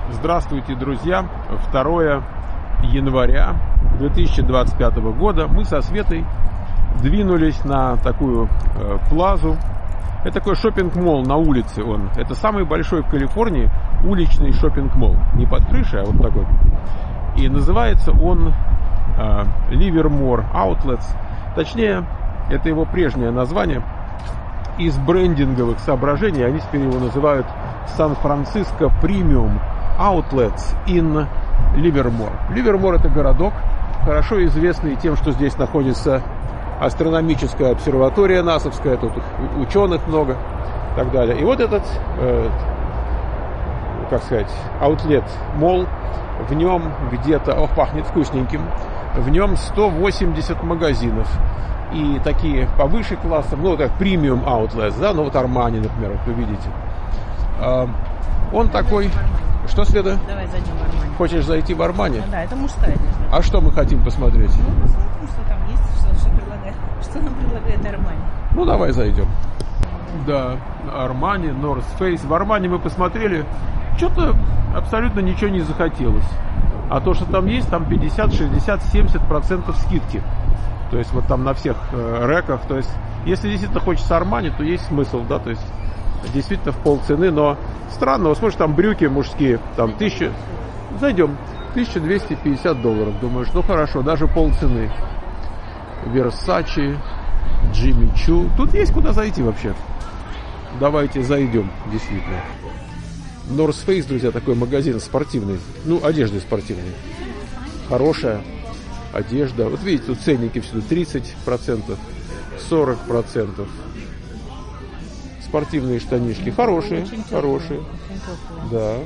Здравствуйте, друзья! 2 января 2025 года мы со Светой двинулись на такую плазу. Это такой шоппинг-молл на улице. Это самый большой в Калифорнии уличный шоппинг-молл. Не под крышей, а вот такой. И называется он Livermore Outlets. Точнее, это его прежнее название. Из брендинговых соображений они теперь его называют Сан-Франциско Премиум Outlets in Livermore. Livermore — это городок, хорошо известный тем, что здесь находится астрономическая обсерватория насовская, тут ученых много и так далее. И вот этот, аутлет-молл, в нем где-то, пахнет вкусненьким, в нем 180 магазинов. И такие повыше классом, как премиум outlets, да, Armani, например, вы видите. Он такой... Что, Света? Давай зайдем в Armani. Хочешь зайти в Armani? Да, это мужская одежда. А что мы хотим посмотреть? Посмотрим, что там есть, что нам предлагает Armani. Давай зайдем. Да, Armani, North Face. В Armani мы посмотрели, что-то абсолютно ничего не захотелось. А то, что там есть, там 50, 60, 70% скидки. То есть вот там на всех реках. То есть, если действительно хочется Armani, то есть смысл, да, то есть действительно в полцены, но странно, вот смотришь, там брюки мужские, там 1000, зайдем, $1250, думаешь, хорошо, даже полцены. Versace, Jimmy Choo, тут есть куда зайти вообще. Давайте зайдем, действительно. North Face, друзья, такой магазин спортивный, одежды спортивной, хорошая одежда, вот видите, тут ценники всюду 30%, 40%. Спортивные штанишки хорошие, хорошие. Да.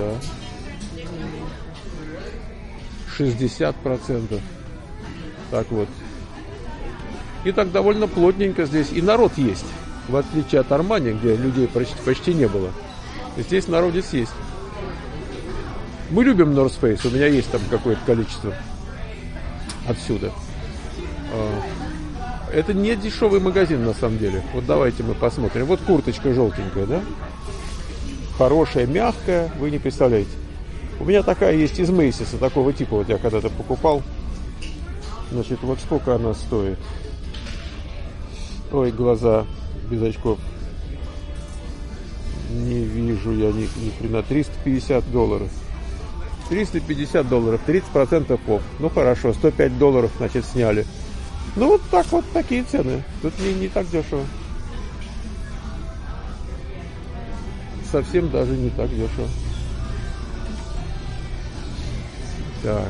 60%. Так вот. И так довольно плотненько здесь. И народ есть. В отличие от Armani, где людей почти не было. Здесь народец есть. Мы любим North Face. У меня есть там какое-то количество. Отсюда. Это не дешевый магазин на самом деле. Вот давайте мы посмотрим. Вот курточка желтенькая, да? Хорошая, мягкая, вы не представляете. У меня такая есть из Мейсиса, такого типа. Вот я когда-то покупал. Значит, вот сколько она стоит. Ой, глаза без очков. Не вижу я ни хрена. $350. $350, 30% офф. Хорошо, $105, значит, сняли. Вот так вот такие цены. Тут не так дешево. Совсем даже не так дешево. Так.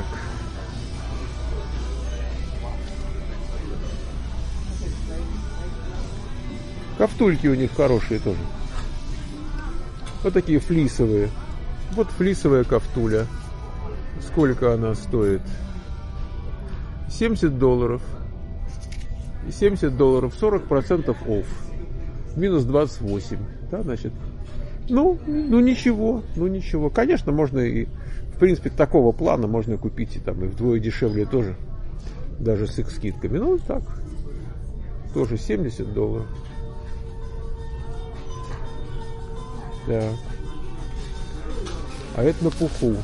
Кафтульки у них хорошие тоже. Вот такие флисовые. Вот флисовая кафтуля. Сколько она стоит? $70. $70, 40% офф. Минус 28. Да, значит. Ничего. Конечно, можно и, в принципе, такого плана можно купить и вдвое дешевле тоже. Даже с их скидками. Так. Тоже $70. Так. А это на пуху.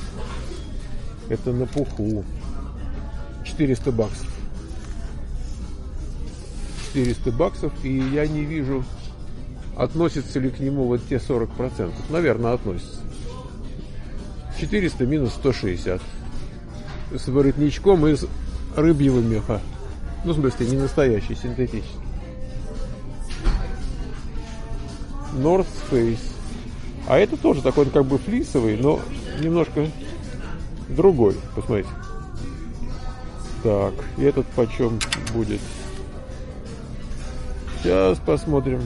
$400. $400, и я не вижу, относятся ли к нему вот те 40%. Наверное, относятся. 400 минус 160. С воротничком из рыбьего меха. В смысле, не настоящий, синтетический. North Face. А это тоже такой, флисовый, но немножко другой. Посмотрите. Так, и этот почем будет? Сейчас посмотрим.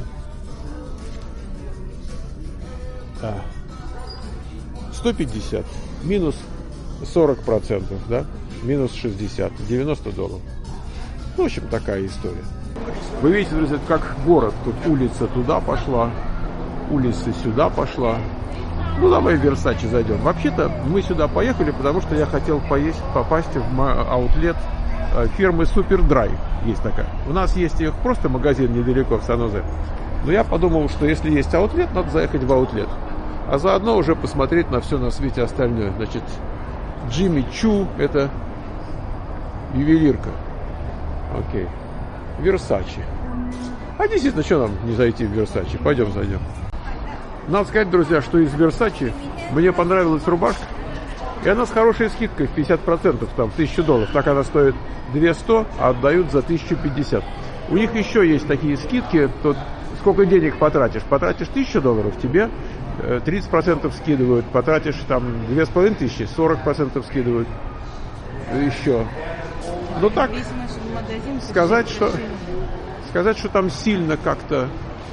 150. Минус 40%, да? Минус 60. $90. В общем, такая история. Вы видите, друзья, как город. Тут улица туда пошла, улица сюда пошла. Давай в Versace зайдем. Вообще-то мы сюда поехали, потому что я хотел попасть в аутлет фирмы Super Dry. Есть такая. У нас есть их просто магазин недалеко в Сан-Жозе. Но я подумал, что если есть аутлет, надо заехать в аутлет. а заодно уже посмотреть на все на свете остальное. Значит, Джимми Чу — это ювелирка. Окей. Версачи. А действительно, что нам не зайти в Версачи? Пойдем зайдем. Надо сказать, друзья, что из Версачи мне понравилась рубашка. И она с хорошей скидкой в 50%, там, $1000. Так она стоит 200, а отдают за 1050. У них еще есть такие скидки. Тут сколько денег потратишь? Потратишь $1000, тебе 30% скидывают. Потратишь там 2500, 40% скидывают. Еще. Ну так, сказать, что там сильно как-то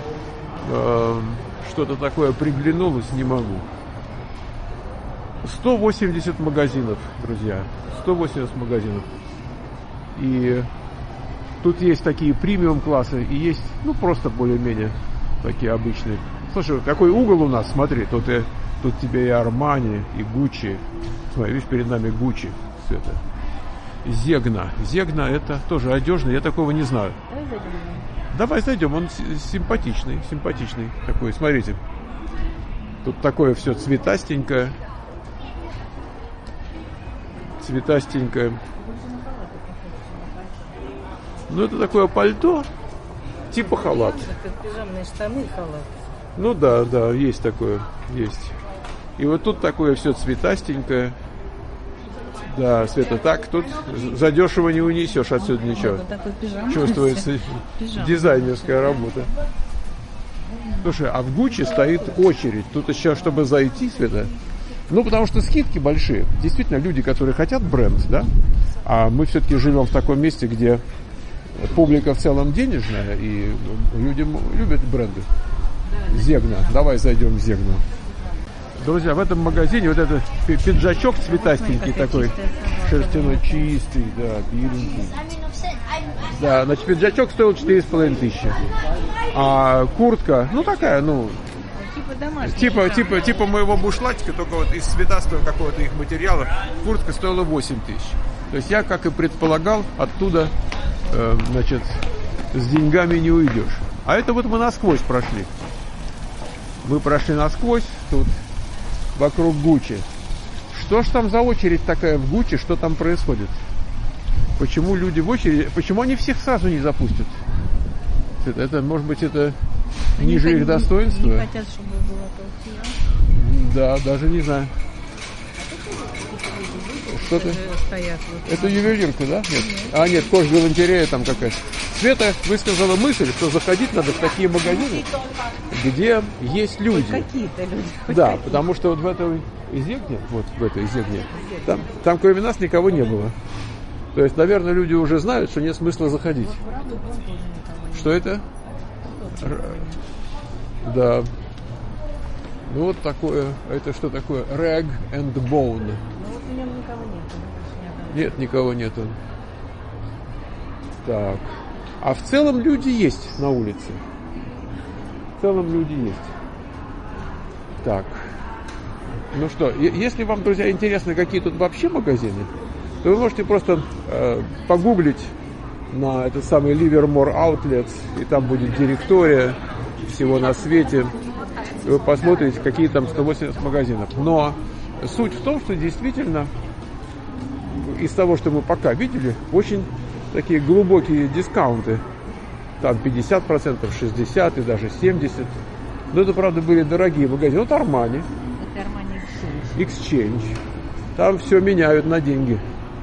что-то такое приглянулось, не могу. 180 магазинов, друзья. 180 магазинов. И тут есть такие премиум-классы, и есть, ну, просто более-менее такие обычные. Слушай, какой угол у нас, смотри, тут тебе и Армани, и Гуччи. Смотри, видишь, перед нами Гуччи. Все это. Зегна. Зегна — это тоже одежный, я такого не знаю. Давай зайдем, он симпатичный такой, смотрите. Тут такое все цветастенькое. Ну, это такое пальто, типа халат. Это пижамные штаны и халат. Ну да, есть такое, есть. И вот тут такое все цветастенькое. Да, Света, так тут задешево не унесешь отсюда ничего. Чувствуется дизайнерская работа. Слушай, а в Гуччи стоит очередь. Тут еще, чтобы зайти, Света. Ну, потому что скидки большие. Действительно, люди, которые хотят бренд, да, а мы все-таки живем в таком месте, где публика в целом денежная, и люди любят бренды. Зегна. Давай зайдем в Зегну. Друзья, в этом магазине вот этот пиджачок цветастенький такой, шерстяной, чистый, да, беленький. Да, значит, пиджачок стоил 4500. А куртка, ну такая, ну, типа моего бушлатика, только вот из цветастого какого-то их материала, куртка стоила 8000. То есть я, как и предполагал, оттуда, значит, с деньгами не уйдешь. А это вот мы насквозь прошли. Мы прошли насквозь, тут вокруг Гуччи. Что ж там за очередь такая в Гуччи, что там происходит? Почему люди в очереди, почему они всех сразу не запустят? Это может быть, это ниже их достоинства? Не хотят, чтобы было толстее. Да, даже не знаю. Что-то? Это ювелирка, да? Нет. А, нет, кожгалантерея там какая-то. Света высказала мысль, что заходить надо в такие магазины, где есть люди. Какие-то люди. Да, потому что вот в этой Зегне, вот в этой Зегне, там кроме нас никого не было. То есть, наверное, люди уже знают, что нет смысла заходить. Что это? Да. Ну вот такое, это что такое? Rag and Bone. Ну вот в нем никого нет. Нет, никого нету. Так. А в целом люди есть на улице. В целом люди есть. Так. Ну что, если вам, друзья, интересны какие тут вообще магазины, то вы можете просто погуглить на этот самый Livermore Outlets, и там будет директория всего на свете. И вы посмотрите, какие там 180 магазинов. Но суть в том, что действительно из того, что мы пока видели, очень такие глубокие дискаунты. Там 50%, 60% и даже 70%. Но это, правда, были дорогие магазины. Вот Armani. Это Armani Exchange. Там все меняют на деньги.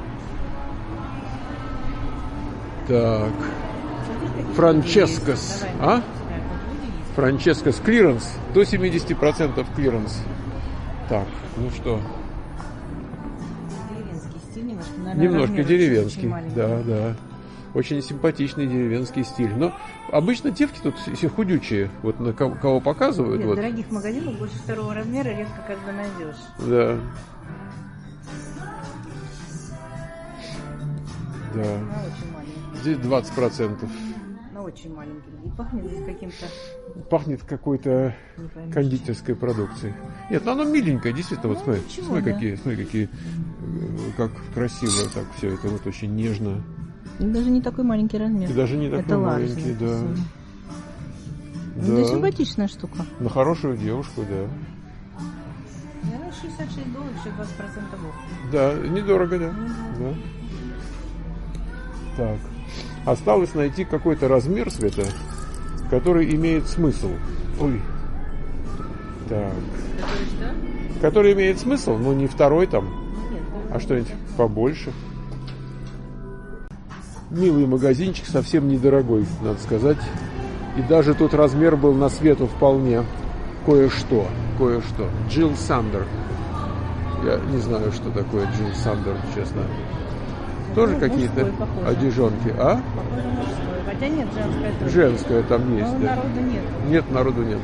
Так. Francesca's. А? Francesca's Clearance. До 70% клиренс. Так, ну что? Деревенский стиль немножко. Немножко деревенский. Да. Очень симпатичный деревенский стиль. Но обычно девки тут все худючие. Вот на кого показывают. Нет, вот. Дорогих магазинов больше второго размера редко когда найдешь. Да. Да. Она очень маленькая. Здесь 20%. Она очень маленькая. И пахнет здесь каким-то... Пахнет какой-то кондитерской продукцией. Нет, ну оно миленькое, действительно. Вот смотри, какие, как красиво так все это вот очень нежно. Даже не такой маленький размер. И даже не такой маленький, да. Да. Это симпатичная штука. На хорошую девушку, да. Ну, $66, еще 20% офф. Да, недорого, да. Да. Так. Осталось найти какой-то размер, Света, который имеет смысл. Ой. Так. Который что? Который имеет смысл, но не второй там, Нет, а что-нибудь побольше. Милый магазинчик, совсем недорогой, надо сказать. И даже тут размер был на Свету вполне. Кое-что. Джилл Сандер. Я не знаю, что такое Джилл Сандер, честно. Тоже какие-то одежонки, а? Похоже, мужской. Хотя нет, женская тоже. Женская там есть, Но да? народу нет. Нет, народу нет.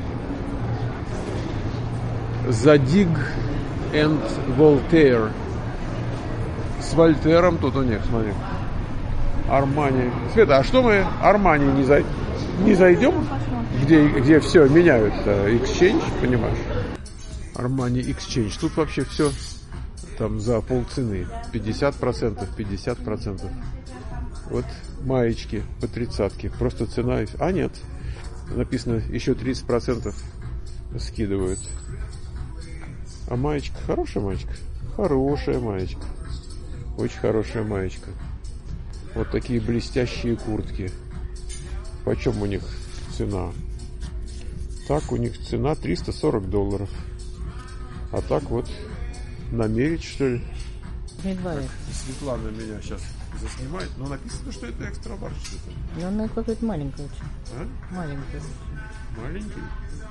Задиг and Voltaire. С Вольтером тут у них, смотри. Армани. Света, а что мы Армани не зайдем? Где все меняют? Exchange, понимаешь? Армани Exchange. Тут вообще все там за полцены. 50%, 50%. Вот маечки по 30-ке. Просто цена. А нет. Написано еще 30% скидывают. А маечка, хорошая маечка? Хорошая маечка. Очень хорошая маечка. Вот такие блестящие куртки. Почем у них цена? Так, у них цена $340. А так вот, намерить, что ли? Светлана меня сейчас заснимает, но написано, что это экстра ларж. Но она какая-то маленькая очень. А? Маленькая. Маленький?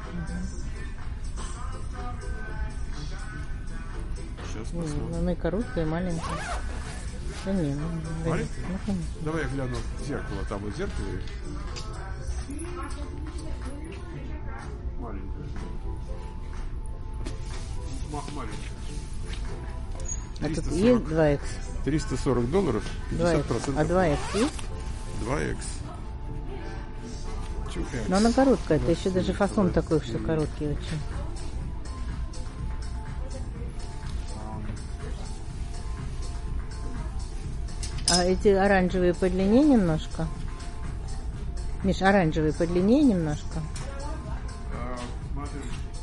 Сейчас посмотрим. Она и короткая, и маленькая. Да не, Маленькая? конечно. Давай я гляну в зеркало. Там вот зеркало. Маленькая. Маленькая. А тут есть 2X? $340, 50%. А 2X есть? 2X. Но она короткая, это еще даже фасон такой, что короткий очень. А эти оранжевые подлиннее немножко? Миш, оранжевые подлиннее немножко? Смотри.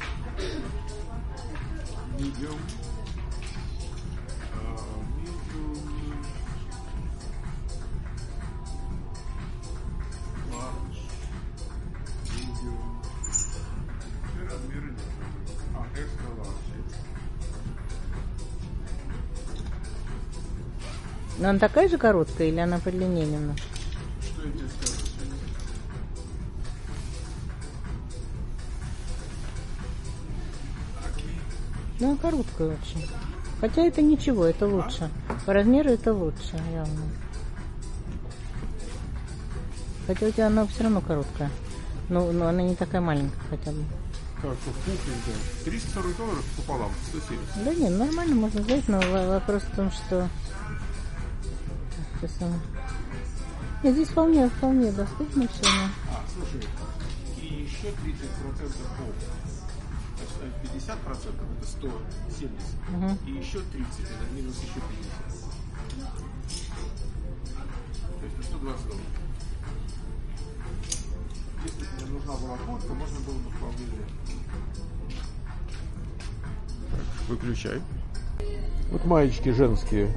Medium. Large. Medium. Размеры нет. Extra large. Но она такая же короткая или она подлиннее немножко? Что я тебе скажу? Ну, короткая очень. Хотя это ничего, это лучше. По размеру это лучше, явно. Хотя у тебя она все равно короткая. Но она не такая маленькая хотя бы. Как пухленькая. $340 пополам, 170. Да нет, нормально можно взять, но вопрос в том, что... Нет, здесь вполне доступно все. Слушай, и еще 30% офф. Значит, 50% это 170. И еще 30, это минус еще 50. То есть $120. Если бы мне нужна была куртка, можно было бы вполне взять. Так, выключай. Вот маечки женские.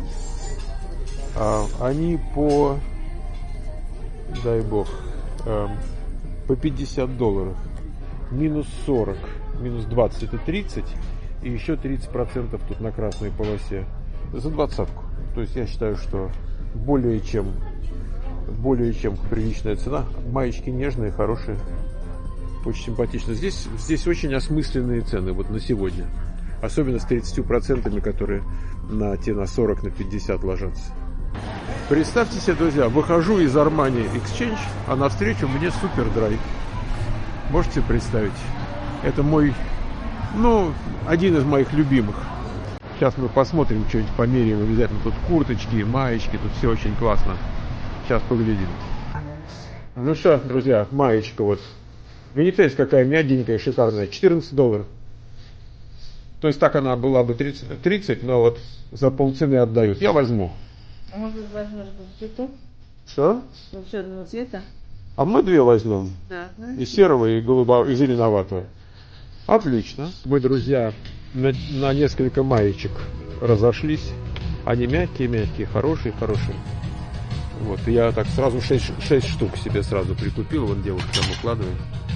Они по, дай бог, по $50. Минус 40, минус 20 это 30. И еще 30% тут на красной полосе. За 20-ку. То есть я считаю, что более чем приличная цена. Маечки нежные, хорошие. Очень симпатично. Здесь очень осмысленные цены вот на сегодня. Особенно с 30%, которые на 40, на 50 ложатся. Представьте себе, друзья, выхожу из Armani Exchange, а навстречу мне Супердрай. Можете представить? Это мой, один из моих любимых. Сейчас мы посмотрим, что-нибудь померяем обязательно. Тут курточки, маечки, тут все очень классно. Сейчас поглядим. Ну что, друзья, маечка вот. Видите, какая мягенькая, шикарная. $14. То есть так она была бы 30, но вот за полцены отдают. Я возьму. А может быть, возьмешь цвету? Что? Еще одного цвета? А мы две возьмем. Да. И серого, и голубого, и зеленоватого. Отлично. Мы, друзья, на несколько маечек разошлись. Они мягкие, хорошие. Вот, и я так сразу 6 штук себе сразу прикупил. Вон девушка там укладывает.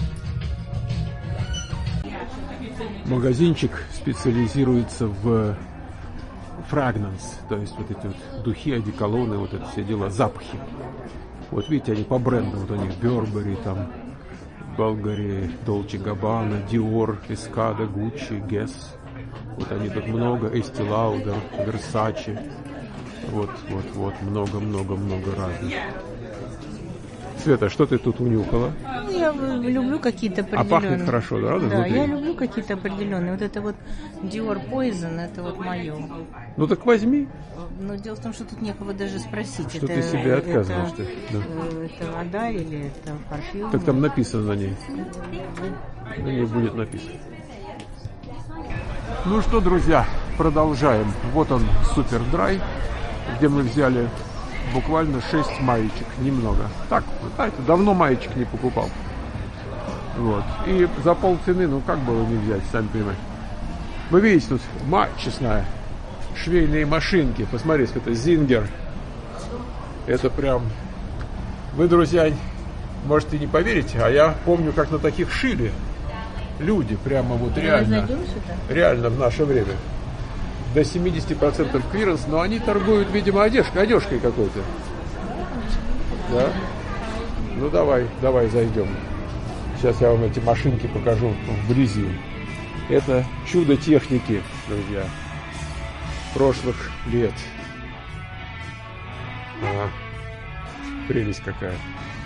Магазинчик специализируется в fragrance, то есть вот эти вот духи, одеколоны, вот это все дела, запахи. Вот видите, они по брендам, вот у них Burberry, там, Bulgari, Dolce Gabbana, Dior, Escada, Gucci, Guess. Вот они тут много, Estee Lauder, Versace. Вот, много разных. Света, что ты тут унюхала? Я люблю какие-то определенные. А пахнет хорошо, да? Да, внутри? я люблю какие-то определенные. Вот это вот Dior Poison, это вот мое. Ну так возьми. Но дело в том, что тут некого даже спросить. Что ты себе отказываешь? Это вода или это парфюм? Так там написано на ней. На ней будет написано. Ну что, друзья, продолжаем. Вот он, Супер Драй, где мы взяли буквально 6 маечек, немного. Так, знаете, давно маечек не покупал. Вот. И за полцены, ну как было не взять, сами понимаете. Вы видите, тут мать честная, швейные машинки. Посмотрите, это Зингер. Это прям... Вы, друзья, можете не поверить, а я помню, как на таких шили люди, прямо вот реально в наше время. До 70% клиренс, но они торгуют, видимо, одежкой какой-то. Да? Ну давай зайдем. Сейчас я вам эти машинки покажу вблизи. Это чудо техники, друзья, прошлых лет. Ага. Прелесть какая.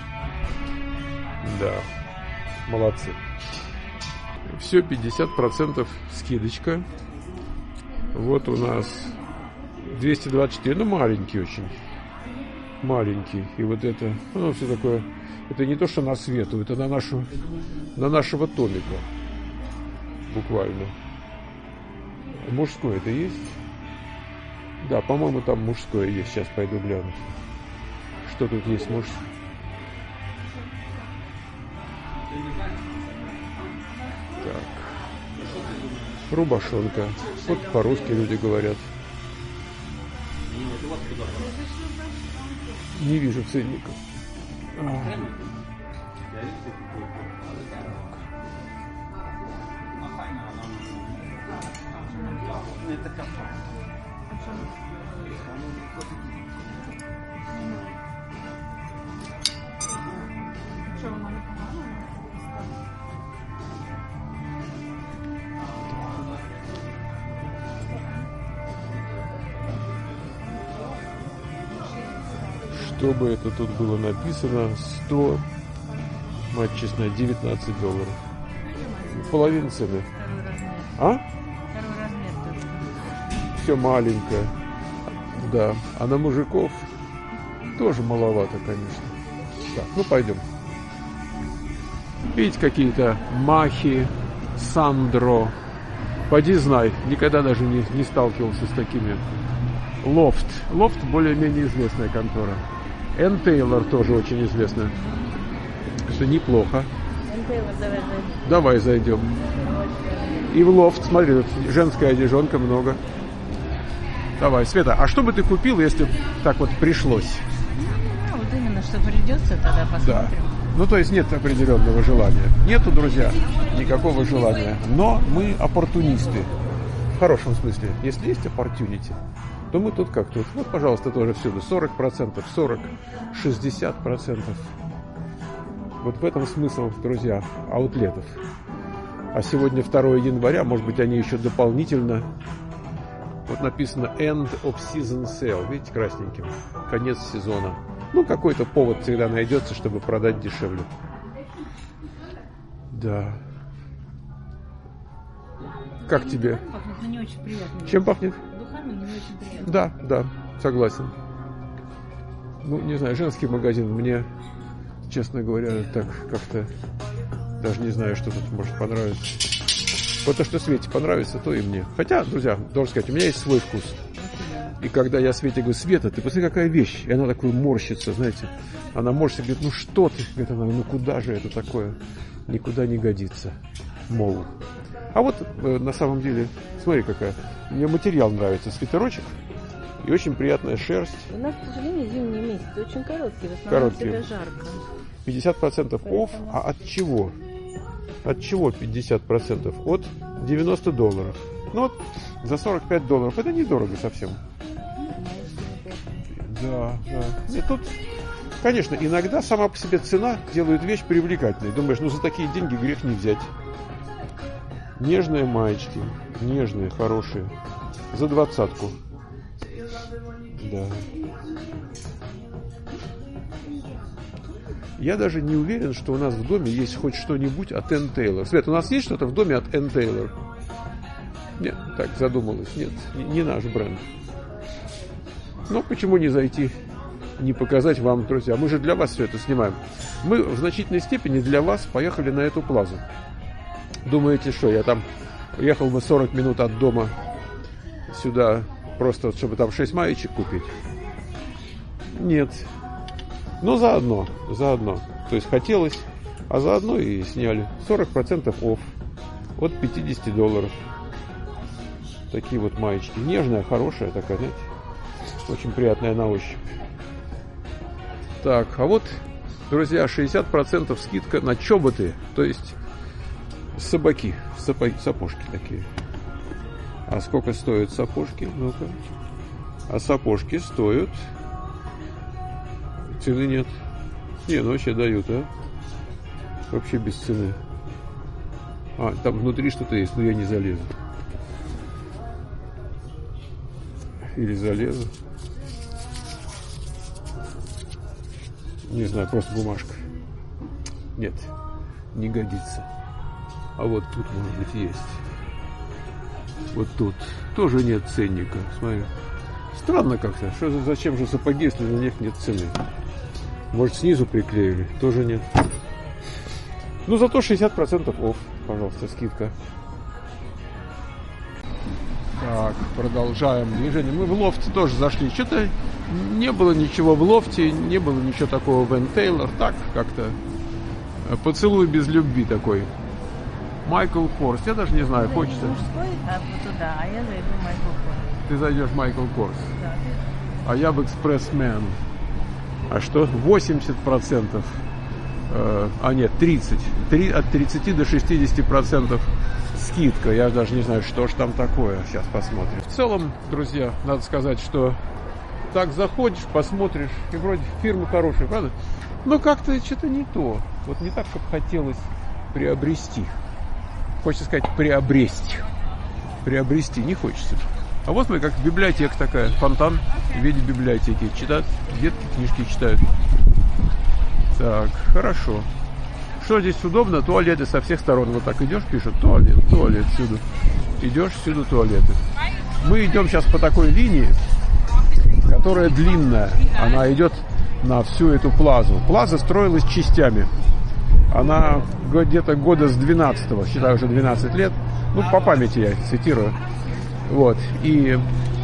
Да, молодцы. Все 50% скидочка. Вот у нас 224, ну маленький очень. Маленький. И вот это, ну все такое. Это не то, что на Свету, это на нашего Томика. Буквально. Мужское это есть? Да, по-моему, там мужское есть. Сейчас пойду гляну. Что тут есть мужское? Так. Рубашонка. Вот по-русски люди говорят. Не вижу ценников. Чтобы это тут было написано, 100, мать честная, $19. Половина цены. А? Все маленькое. Да. А на мужиков тоже маловато, конечно. Так, ну пойдем. Видите, какие-то Махи, Сандро. Поди знай, никогда даже не сталкивался с такими. Лофт. Лофт более-менее известная контора. Энн Тейлор тоже очень известная. Это неплохо. Давай зайдем. И в лофт, смотри, тут женская одежонка много. Давай, Света, а что бы ты купил, если так вот пришлось? Ну, вот именно, что придется, тогда посмотрим. Да. Ну, то есть нет определенного желания. Нету, друзья, никакого желания. Но мы оппортунисты. В хорошем смысле. Если есть opportunity, то мы тут как тут. Вот, пожалуйста, тоже всюду. 40%, 40%, 60%. Вот в этом смысл, друзья, аутлетов. А сегодня 2 января, может быть, они еще дополнительно. Вот написано End of Season Sale. Видите, красненьким. Конец сезона. Ну, какой-то повод всегда найдется, чтобы продать дешевле. Да. Как тебе? Пахнет, но не очень приятно. Чем пахнет? Духами не очень приятно. Да, согласен. Ну, не знаю, женский магазин мне, честно говоря, так как-то даже не знаю, что тут может понравиться. Вот то, что Свете понравится, то и мне. Хотя, друзья, должен сказать, у меня есть свой вкус. И когда я Свете говорю: Света, ты посмотри, какая вещь. И она такой морщится, знаете. Она морщится, говорит: ну что ты? Говорит она: ну куда же это такое? Никуда не годится. Мол. А вот на самом деле, смотри какая. Мне материал нравится, свитерочек. И очень приятная шерсть. У нас, к сожалению, зимние месяцы очень короткие. В основном Короткие. всегда жарко. 50% офф. А от чего? От чего 50%? От $90. Ну вот за $45. Это недорого совсем. Да, да. И тут, конечно, иногда сама по себе цена делает вещь привлекательной. Думаешь, ну за такие деньги грех не взять. Нежные маечки. Нежные, хорошие. За 20-ку. Да. Я даже не уверен, что у нас в доме есть хоть что-нибудь от Ann Taylor. Свет, у нас есть что-то в доме от Ann Taylor? Нет, так задумалась. Нет, не наш бренд. Но почему не зайти, не показать вам, друзья? Мы же для вас все это снимаем. Мы в значительной степени для вас поехали на эту плазу. Думаете, что я там ехал бы 40 минут от дома сюда, просто чтобы там 6 маечек купить? Нет. Но заодно. То есть хотелось, а заодно и сняли. 40% офф от $50. Такие вот маечки. Нежная, хорошая такая, знаете. Очень приятная на ощупь. Так, а вот, друзья, 60% скидка на чоботы. То есть сапоги, сапожки такие. А сколько стоят сапожки? Ну-ка. А сапожки стоят... Цены нет. Не, ну вообще дают, а? Вообще без цены. А, там внутри что-то есть, но я не залезу. Или залезу. Не знаю, просто бумажка. Нет, не годится. А вот тут, может быть, есть. Вот тут тоже нет ценника. Смотри. Странно как-то. Зачем же сапоги, если на них нет цены? Может, снизу приклеили? Тоже нет. Ну, зато 60% офф. Пожалуйста, скидка. Так, продолжаем движение. Мы в лофт тоже зашли. Что-то не было ничего в лофте, не было ничего такого в Ann Taylor. Так, как-то поцелуй без любви такой. Майкл Корс. Я даже не знаю, хочется. Мужской, а вот туда, а я зайду в Майкл Корс. Ты зайдешь в Майкл Корс. Да. А я в Экспрессмен. А что? 80%. А нет, 30. От 30 до 60% скидка. Я даже не знаю, что ж там такое. Сейчас посмотрим. В целом, друзья, надо сказать, что так заходишь, посмотришь, и вроде фирма хорошая, правда? Но как-то что-то не то. Вот не так, как хотелось приобрести. Хочется сказать приобрести. Приобрести не хочется. А вот мы как библиотека такая, фонтан в виде библиотеки. Читают, детки книжки читают. Так, хорошо. Что здесь удобно? Туалеты со всех сторон. Вот так идешь, пишут, туалет, всюду. Идешь, всюду туалеты. Мы идем сейчас по такой линии, которая длинная. Она идет на всю эту плазу. Плаза строилась частями. Она где-то года с 12-го, считаю, уже 12 лет. Ну, по памяти я цитирую. Вот. И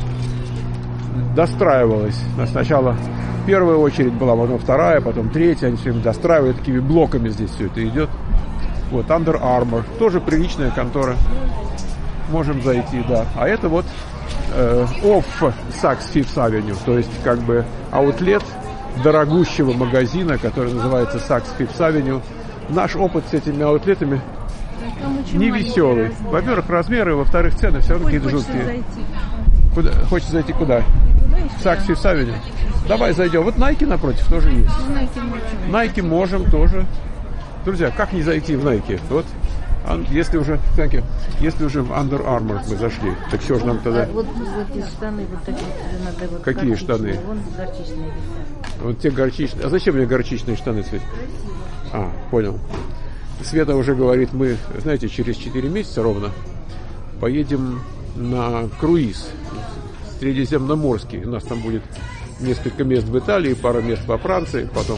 достраивалась. Сначала первая очередь была, потом вторая, потом третья. Они все время достраивают, такими блоками здесь все это идет. Вот, Under Armour. Тоже приличная контора. Можем зайти, да. А это вот Off Saks Fifth Avenue. То есть, как бы, аутлет дорогущего магазина, который называется Saks Fifth Avenue. Наш опыт с этими аутлетами не веселый. Во-первых, размеры, во-вторых, цены все равно какие-то жуткие. Куда? Хочешь зайти куда? В Saks Fifth Avenue. Давай зайдем. Вот Nike напротив тоже есть. Nike можем тоже. Друзья, как не зайти в Nike? Вот. Если уже в Under Armour мы зашли, так все же нам тогда... Вот эти штаны, вот такие надо... Вот какие штаны? Вон горчичные висят. Вот те горчичные. А зачем мне горчичные штаны, Свет? А, понял. Света уже говорит, мы, знаете, через 4 месяца ровно поедем на круиз средиземноморский. У нас там будет несколько мест в Италии, пара мест во Франции, потом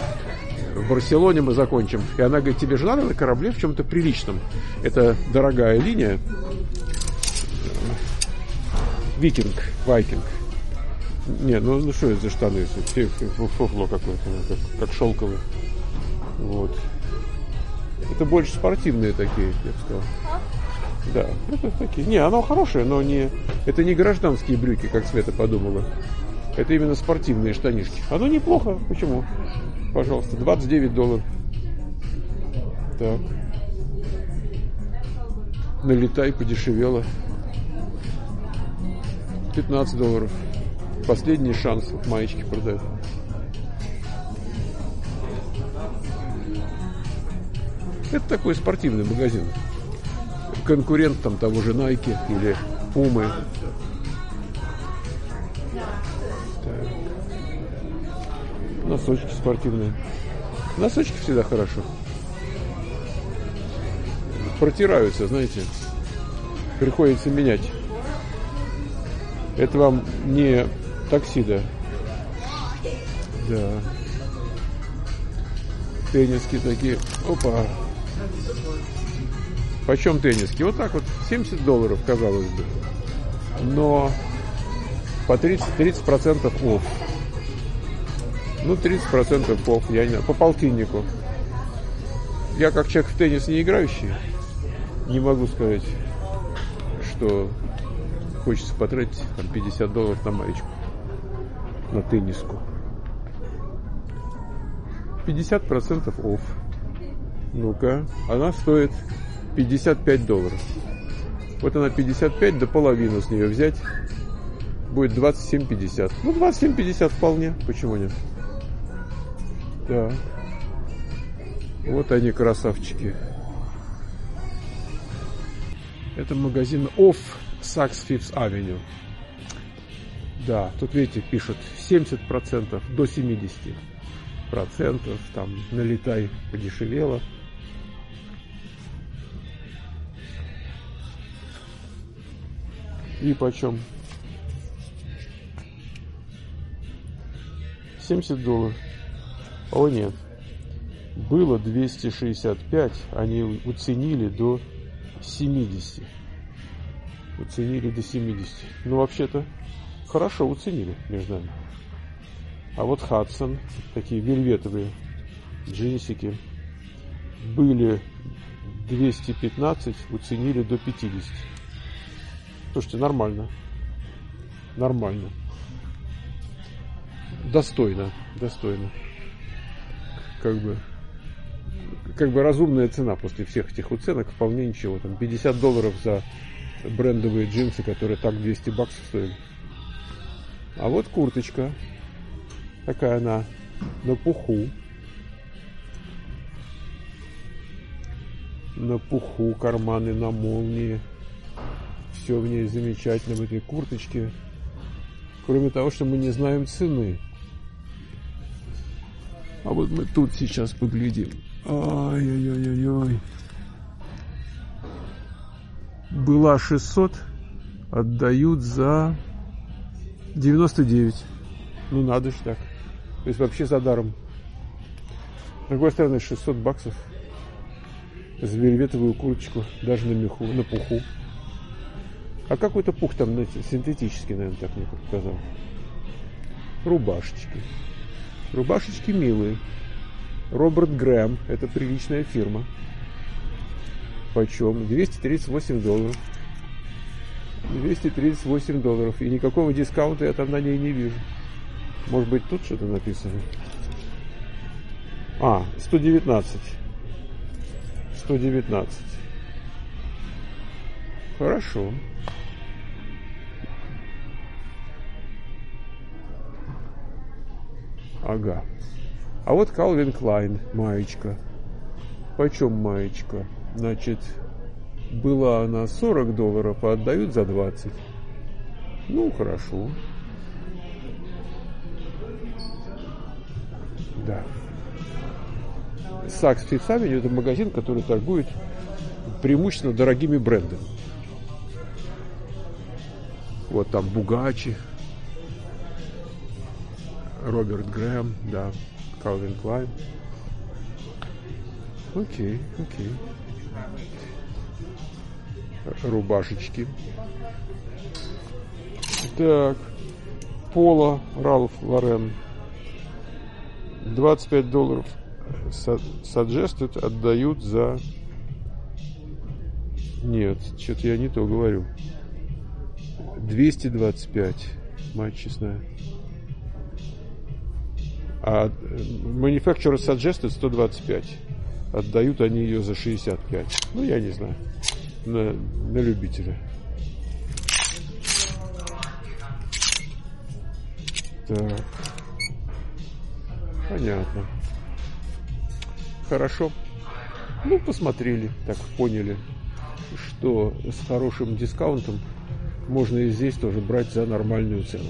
в Барселоне мы закончим. И она говорит, тебе же надо на корабле в чем-то приличном. Это дорогая линия. Викинг. Не, ну что это за штаны? Фуфло какое-то, как шелковые. Вот. Это больше спортивные такие, я бы сказал. Да, это такие. Не, оно хорошее, но не... Это не гражданские брюки, как Света подумала. Это именно спортивные штанишки. Оно неплохо. Почему? Пожалуйста, $29. Так. Налетай, подешевело. $15. Последний шанс. Маечки продают. Это такой спортивный магазин. Конкурент там того же Nike или Puma. Так. Носочки спортивные. Носочки всегда хорошо. Протираются, знаете. Приходится менять. Это вам не таксида. Да. Тенниски такие. Опа. Почем тенниски? Вот так вот. $70, казалось бы. Но по 30% офф. Ну, 30% офф. Я не знаю. По полтиннику. Я как человек в теннис не играющий, не могу сказать, что хочется потратить там $50 на маечку. На тенниску. 50% офф. Ну-ка. Она стоит $55. Вот она 55, до половины с нее взять. Будет 27,50. Ну, 27,50 вполне. Почему нет? Да. Вот они, красавчики. Это магазин Off Saks Fifth Avenue. Да, тут, видите, пишут 70% до 70%. Там налетай, подешевело. И почем? $70. О, нет. Было 265, они уценили до 70. Уценили до 70. Ну, вообще-то, хорошо уценили между нами. А вот Hudson, такие вельветовые джинсики, были 215, уценили до 50. Слушайте, нормально. Нормально. Достойно. Достойно. Как бы разумная цена после всех этих уценок, вполне ничего. Там $50 за брендовые джинсы, которые так $200 стоили. А вот курточка. Такая она на пуху. На пуху, карманы на молнии. Все в ней замечательно в этой курточке. Кроме того, что мы не знаем цены. А вот мы тут сейчас поглядим. Ай-яй-яй-яй. Была 600, отдают за 99. Ну надо ж так. То есть вообще за даром. С другой стороны, $600 за вельветовую курточку, даже на меху, на пуху. А какой-то пух там синтетический, наверное, так мне показал. Рубашечки. Рубашечки милые. Роберт Грэм. Это приличная фирма. Почем? $238. $238. И никакого дискаунта я там на ней не вижу. Может быть, тут что-то написано? 119. 119. Хорошо. Ага. А вот Calvin Klein маечка. Почем маечка? Значит, была она $40, а отдают за 20. Ну, хорошо. Да. Saks Fifth Avenue — это магазин, который торгует преимущественно дорогими брендами. Вот там Бугачи, Роберт Грэм, да, Calvin Klein. Окей. Рубашечки. Так. Поло Ральф Лорен. $25. Suggested отдают за Нет, что-то я не то говорю. 225, мать честная. А Manufacturer Suggested 125. Отдают они ее за 65. Ну, я не знаю. На любителя. Так. Понятно. Хорошо. Ну, посмотрели, так поняли, что с хорошим дискаунтом можно и здесь тоже брать за нормальную цену.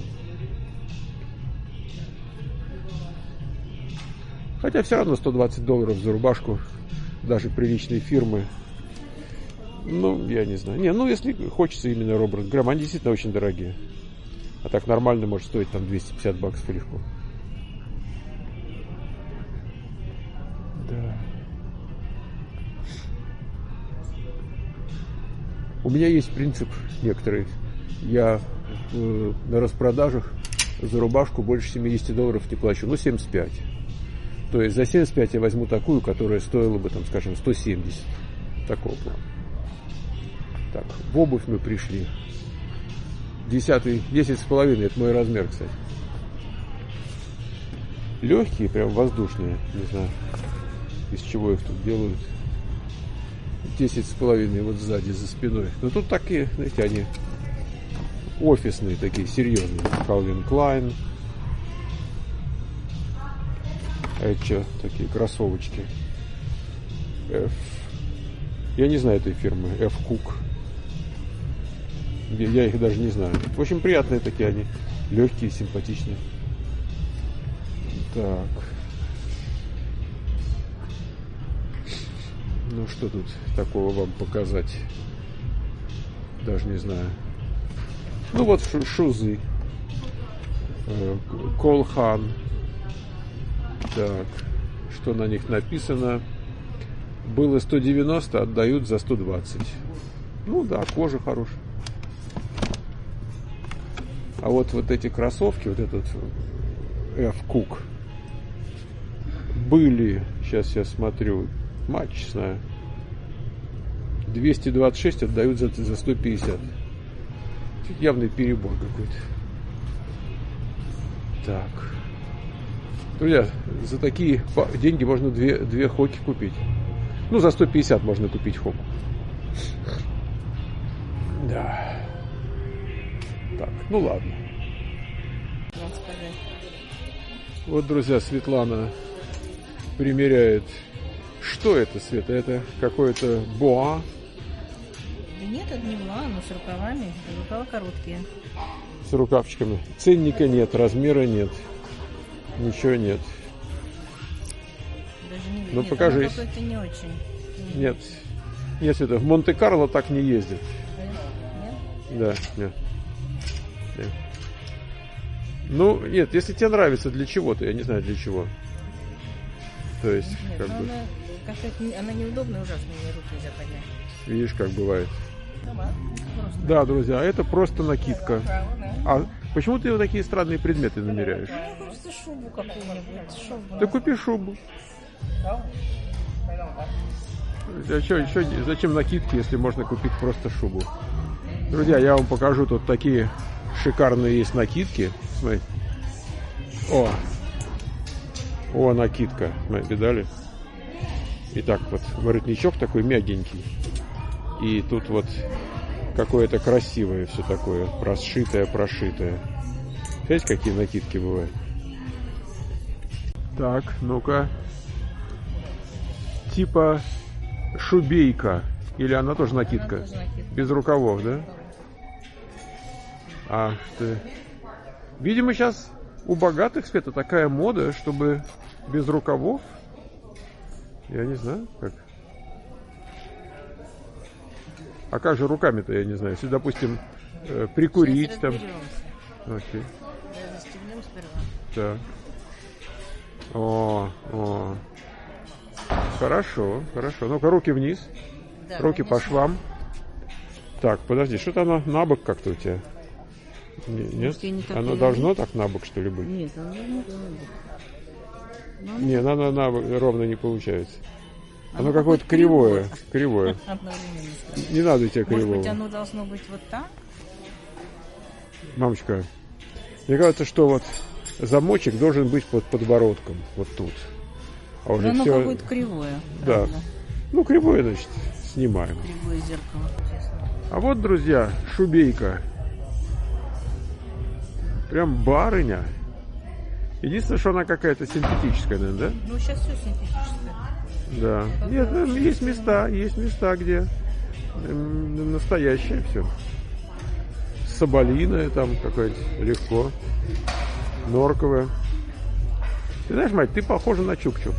Хотя все равно $120 за рубашку, даже приличной фирмы. Ну, я не знаю. Не, ну, если хочется именно Роберт Грэм, они действительно очень дорогие. А так нормально может стоить там $250 легко. Да. У меня есть принцип некоторый. Я на распродажах за рубашку больше $70 не плачу. Ну, 75. То есть за 75 я возьму такую, которая стоила бы, там, скажем, 170. Такого плана. Так, в обувь мы пришли. 10,5, это мой размер, кстати. Легкие, прям воздушные. Не знаю, из чего их тут делают. 10,5 вот сзади, за спиной. Но тут такие, знаете, они офисные, такие серьезные. Calvin Klein. А это что? Такие кроссовочки. Я не знаю этой фирмы. F. Cook. Я их даже не знаю. В общем, приятные такие они. Легкие, симпатичные. Так. Ну, что тут такого вам показать? Даже не знаю. Ну, вот шузы. Колхан. Так. Что на них написано? Было 190, отдают за 120. Ну да, кожа хорошая. А вот эти кроссовки, вот этот F. Cook, были, сейчас я смотрю, мать честная, 226 отдают за 150. Явный перебор какой-то. Так. Друзья, за такие деньги можно две хоки купить. Ну, за 150 можно купить хоку. Да. Так, ну ладно. Вот, друзья, Светлана примеряет. Что это, Света? Это какое-то боа? Да нет, это не боа, но с рукавами. Рукава короткие. С рукавчиками. Ценника нет, размера нет. Ничего нет. Даже не видно. Ну, покажись. Какой-то не очень. Нет. Нет, Света, в Монте-Карло так не ездит. Нет? Да, нет. Нет. Ну, нет, если тебе нравится для чего-то, я не знаю для чего. То есть, нет, как бы... Она неудобная, ужасно, мне руки нельзя поднять. Видишь, как бывает. Просто. Да, друзья, это просто накидка. А почему ты вот такие странные предметы намеряешь? Мне хочется шубу какую-нибудь. Ты купи шубу. Зачем накидки, если можно купить просто шубу? Друзья, я вам покажу, тут такие шикарные есть накидки. Смотрите. О, накидка. Смотрите, видали? И так вот, воротничок такой мягенький. И тут вот какое-то красивое все такое, расшитое, прошитое. Знаете, какие накидки бывают? Так, ну-ка. Типа шубейка. Или она тоже накидка? Она тоже накидка. Без рукавов, да? Ах ты. Видимо, сейчас у богатых, Света, такая мода, чтобы без рукавов. Я не знаю, как. А как же руками-то, я не знаю. Если, допустим, прикурить Сейчас там. разберемся. Окей. Да, застегнем сперва. Так. О. Хорошо, хорошо. Ну-ка, руки вниз. Да, Руки конечно. по швам. Так, подожди, что-то оно на бок как-то у тебя. Нет? Может, я не так Оно говорю? должно так на бок, что ли, быть? Нет, она не должна быть. Не, на бок ровно не получается. Оно какое-то кривое. Кривое. Одновременно. Не надо тебе Может быть, кривого. оно должно быть вот так? Мамочка, мне кажется, что вот замочек должен быть под подбородком. Вот тут. А уже Но оно все... какое-то кривое. Да. Правда? Ну, кривое, значит, снимаем. Кривое зеркало, честно. А вот, друзья, шубейка. Прям барыня. Единственное, что она какая-то синтетическая, наверное, да? Ну, сейчас все синтетическое. Да. Нет, ну, есть места, где настоящее все. Соболиное там какое-то, легко. Норковое. Ты знаешь, мать, ты похожа на Чукчу.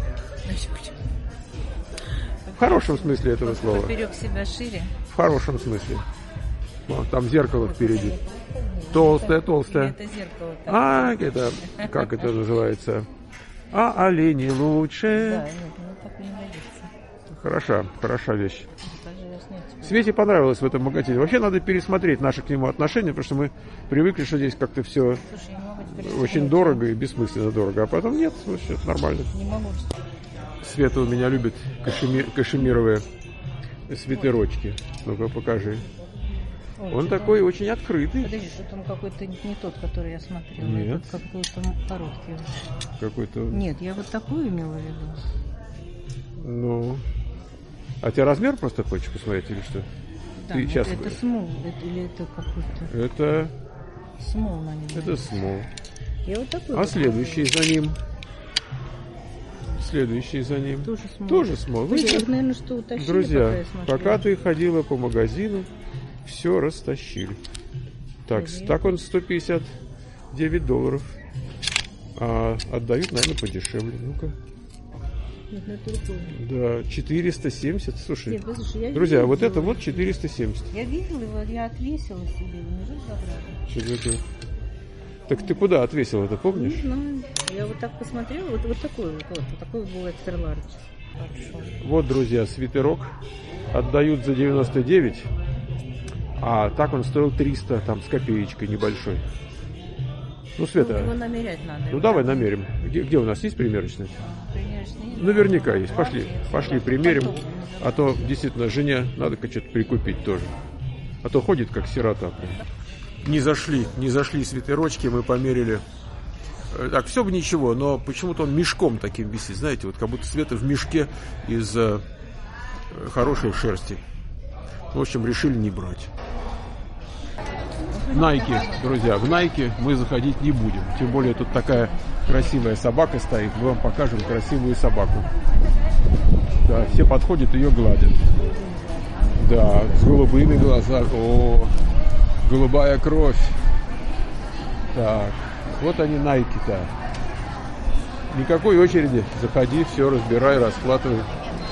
В хорошем смысле этого слова. Поперек себя шире. В хорошем смысле. Вот, там зеркало впереди. Толстое. Или это зеркало так? А, это, как это называется? А олени лучше. Да, нет, ну так не годится. Хороша вещь. Даже я снять теперь. Свете понравилось в этом магазине. Вообще надо пересмотреть наши к нему отношения, потому что мы привыкли, что здесь как-то все Слушай, не могу теперь очень вспомнить. дорого и бессмысленно дорого. А потом нет, вообще нормально. Не могу. Света у меня любит кашемировые свитерочки. Ну-ка, покажи. Ой, Он что-то такой очень открытый. Подожди, что-то он какой-то не тот, который я смотрела. Нет. Этот какой-то короткий. Какой-то. Нет, я вот такую имела в виду. Ну. А тебе размер просто хочешь посмотреть или что? Да, Ты вот сейчас- это смол, или это какой-то Это смол на нем. смол. Я вот такой. А следующий за ним? Следующий за ним. Тоже смол. Тоже смол. Вы, Видите? наверное, что утащили, пока Друзья, я смотрела. пока ты ходила по магазину, все растащили. Так, Привет. так он $159. А отдают, наверное, подешевле. Ну-ка. Нет, ну это другое. Да, 470. Слушай, Нет, послушай, я друзья, видела вот это его. вот 470. Я видела его, я отвесила себе, внизу забрала. Что это? Так ты куда отвесил это, Не помнишь? знаю. Я вот так посмотрела, вот такой вот такой был экстра ларч. Хорошо. Вот, друзья, свитерок отдают за 99, а так он стоил 300, там, с копеечкой небольшой. Ну, Света, Его намерять надо. ну давай намерим. Где у нас есть примерочная? Примерочные. Наверняка есть. Пошли Молодец. примерим. Потом. А то, действительно, жене надо-ка что-то прикупить тоже. А то ходит как сирота. Не зашли свитерочки, мы померили. Так, все бы ничего, но почему-то он мешком таким висит, знаете, вот как будто Света в мешке из хорошей шерсти. В общем, решили не брать. Найки, друзья, в Найки мы заходить не будем. Тем более тут такая красивая собака стоит. Мы вам покажем красивую собаку. Да, все подходят, ее гладят. Да, с голубыми глазами. О, голубая кровь. Так, вот они Найки-то. Никакой очереди. Заходи, все разбирай, раскладывай.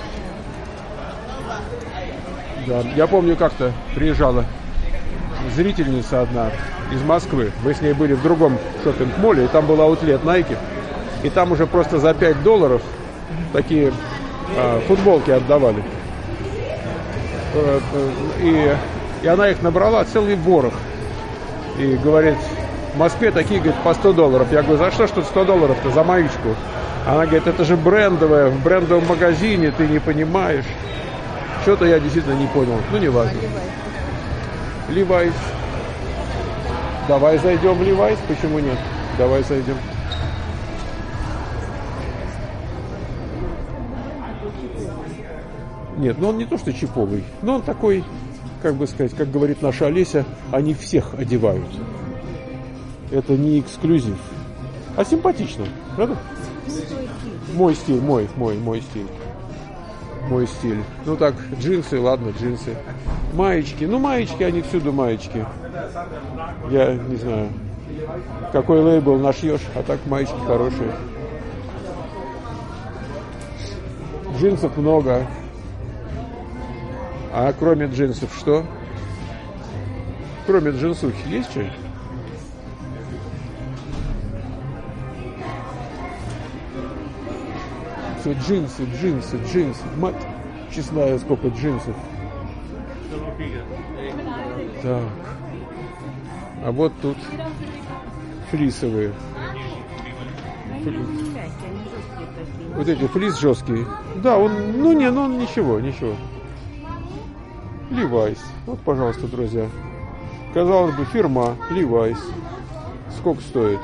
Да, я помню, как-то приезжала зрительница одна из Москвы. Мы с ней были в другом шоппинг-моле, и там был аутлет Nike. И там уже просто за $5 такие футболки отдавали. И она их набрала целый ворох. И говорит, в Москве такие, говорит, по $100. Я говорю, за что ж тут $100-то? За маечку. Она говорит, это же брендовая, в брендовом магазине, ты не понимаешь. Что-то я действительно не понял. Ну, не важно. Levi's. Давай зайдем в Levi's, почему нет? Давай зайдем. Нет, ну он не то что чиповый, но он такой, как бы сказать, как говорит наша Олеся, они всех одевают. Это не эксклюзив, а симпатично, правда? Мой стиль, мой стиль. Мой стиль. Ну так, джинсы, ладно, джинсы. Маечки. Ну, маечки, они всюду маечки. Я не знаю, какой лейбл нашьешь, а так маечки хорошие. Джинсов много. А кроме джинсов что? Кроме джинсухи есть что-нибудь? Джинсы. Мать честная, сколько джинсов. Так. А вот тут флисовые. Они не мягкие, они жесткие. такие. Вот эти флис жесткие. Да, он, ну ничего. Levi's. Вот, пожалуйста, друзья. Казалось бы, фирма Levi's. Сколько стоит?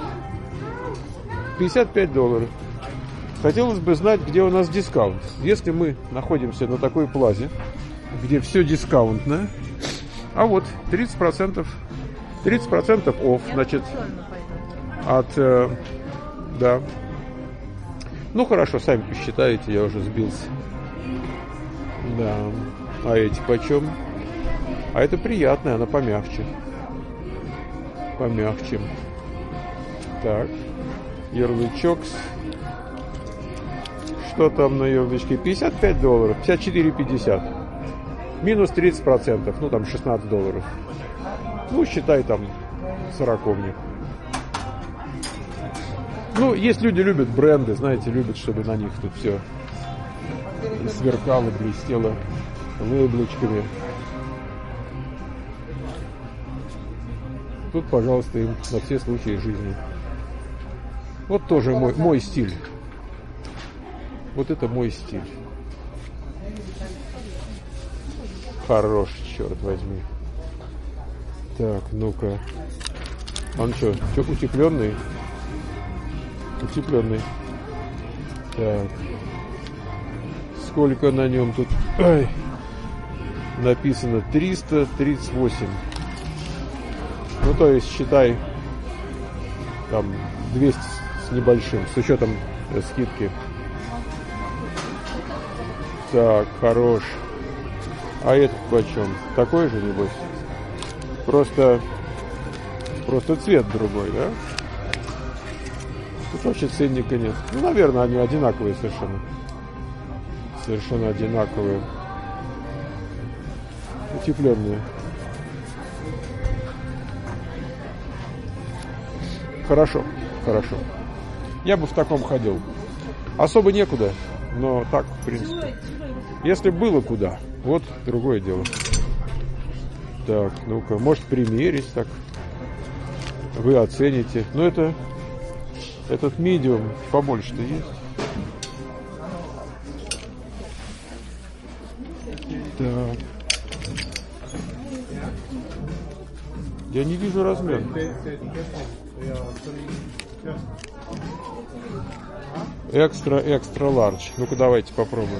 $55. Хотелось бы знать, где у нас дискаунт. Если мы находимся на такой плазе, где все дискаунтное, а вот 30% off, значит, от, да. Ну хорошо, сами посчитаете, я уже сбился. Да. А эти почем? А это приятная, она помягче. Помягче. Так. Ярлычок. Что там на ярлычке? $55. 54,50. Минус 30%. Ну, там $16. Ну, считай, там 40-ник. Ну, есть люди, любят бренды, знаете, любят, чтобы на них тут все сверкало, блестело лейблочками. Тут, пожалуйста, им на все случаи жизни. Вот тоже мой стиль. Вот это мой стиль. Хорош, черт возьми. Так, ну-ка. Он что, утепленный? Утепленный. Так. Сколько на нем тут? Ай. Написано 338. Ну, то есть, считай, там 200 с небольшим, с учетом скидки. Так, хорош. А этот почем? Такой же, небось? Просто цвет другой, да? Тут вообще ценника нет. Ну, наверное, они одинаковые совершенно. Совершенно одинаковые. Утепленные. Хорошо, хорошо. Я бы в таком ходил. Особо некуда, но так, в принципе. Если было куда, вот другое дело. Так, ну-ка, может примерить так. Вы оцените. Но этот медиум побольше-то есть. Так. Я не вижу размер. Экстра ларч. Ну-ка, давайте попробуем.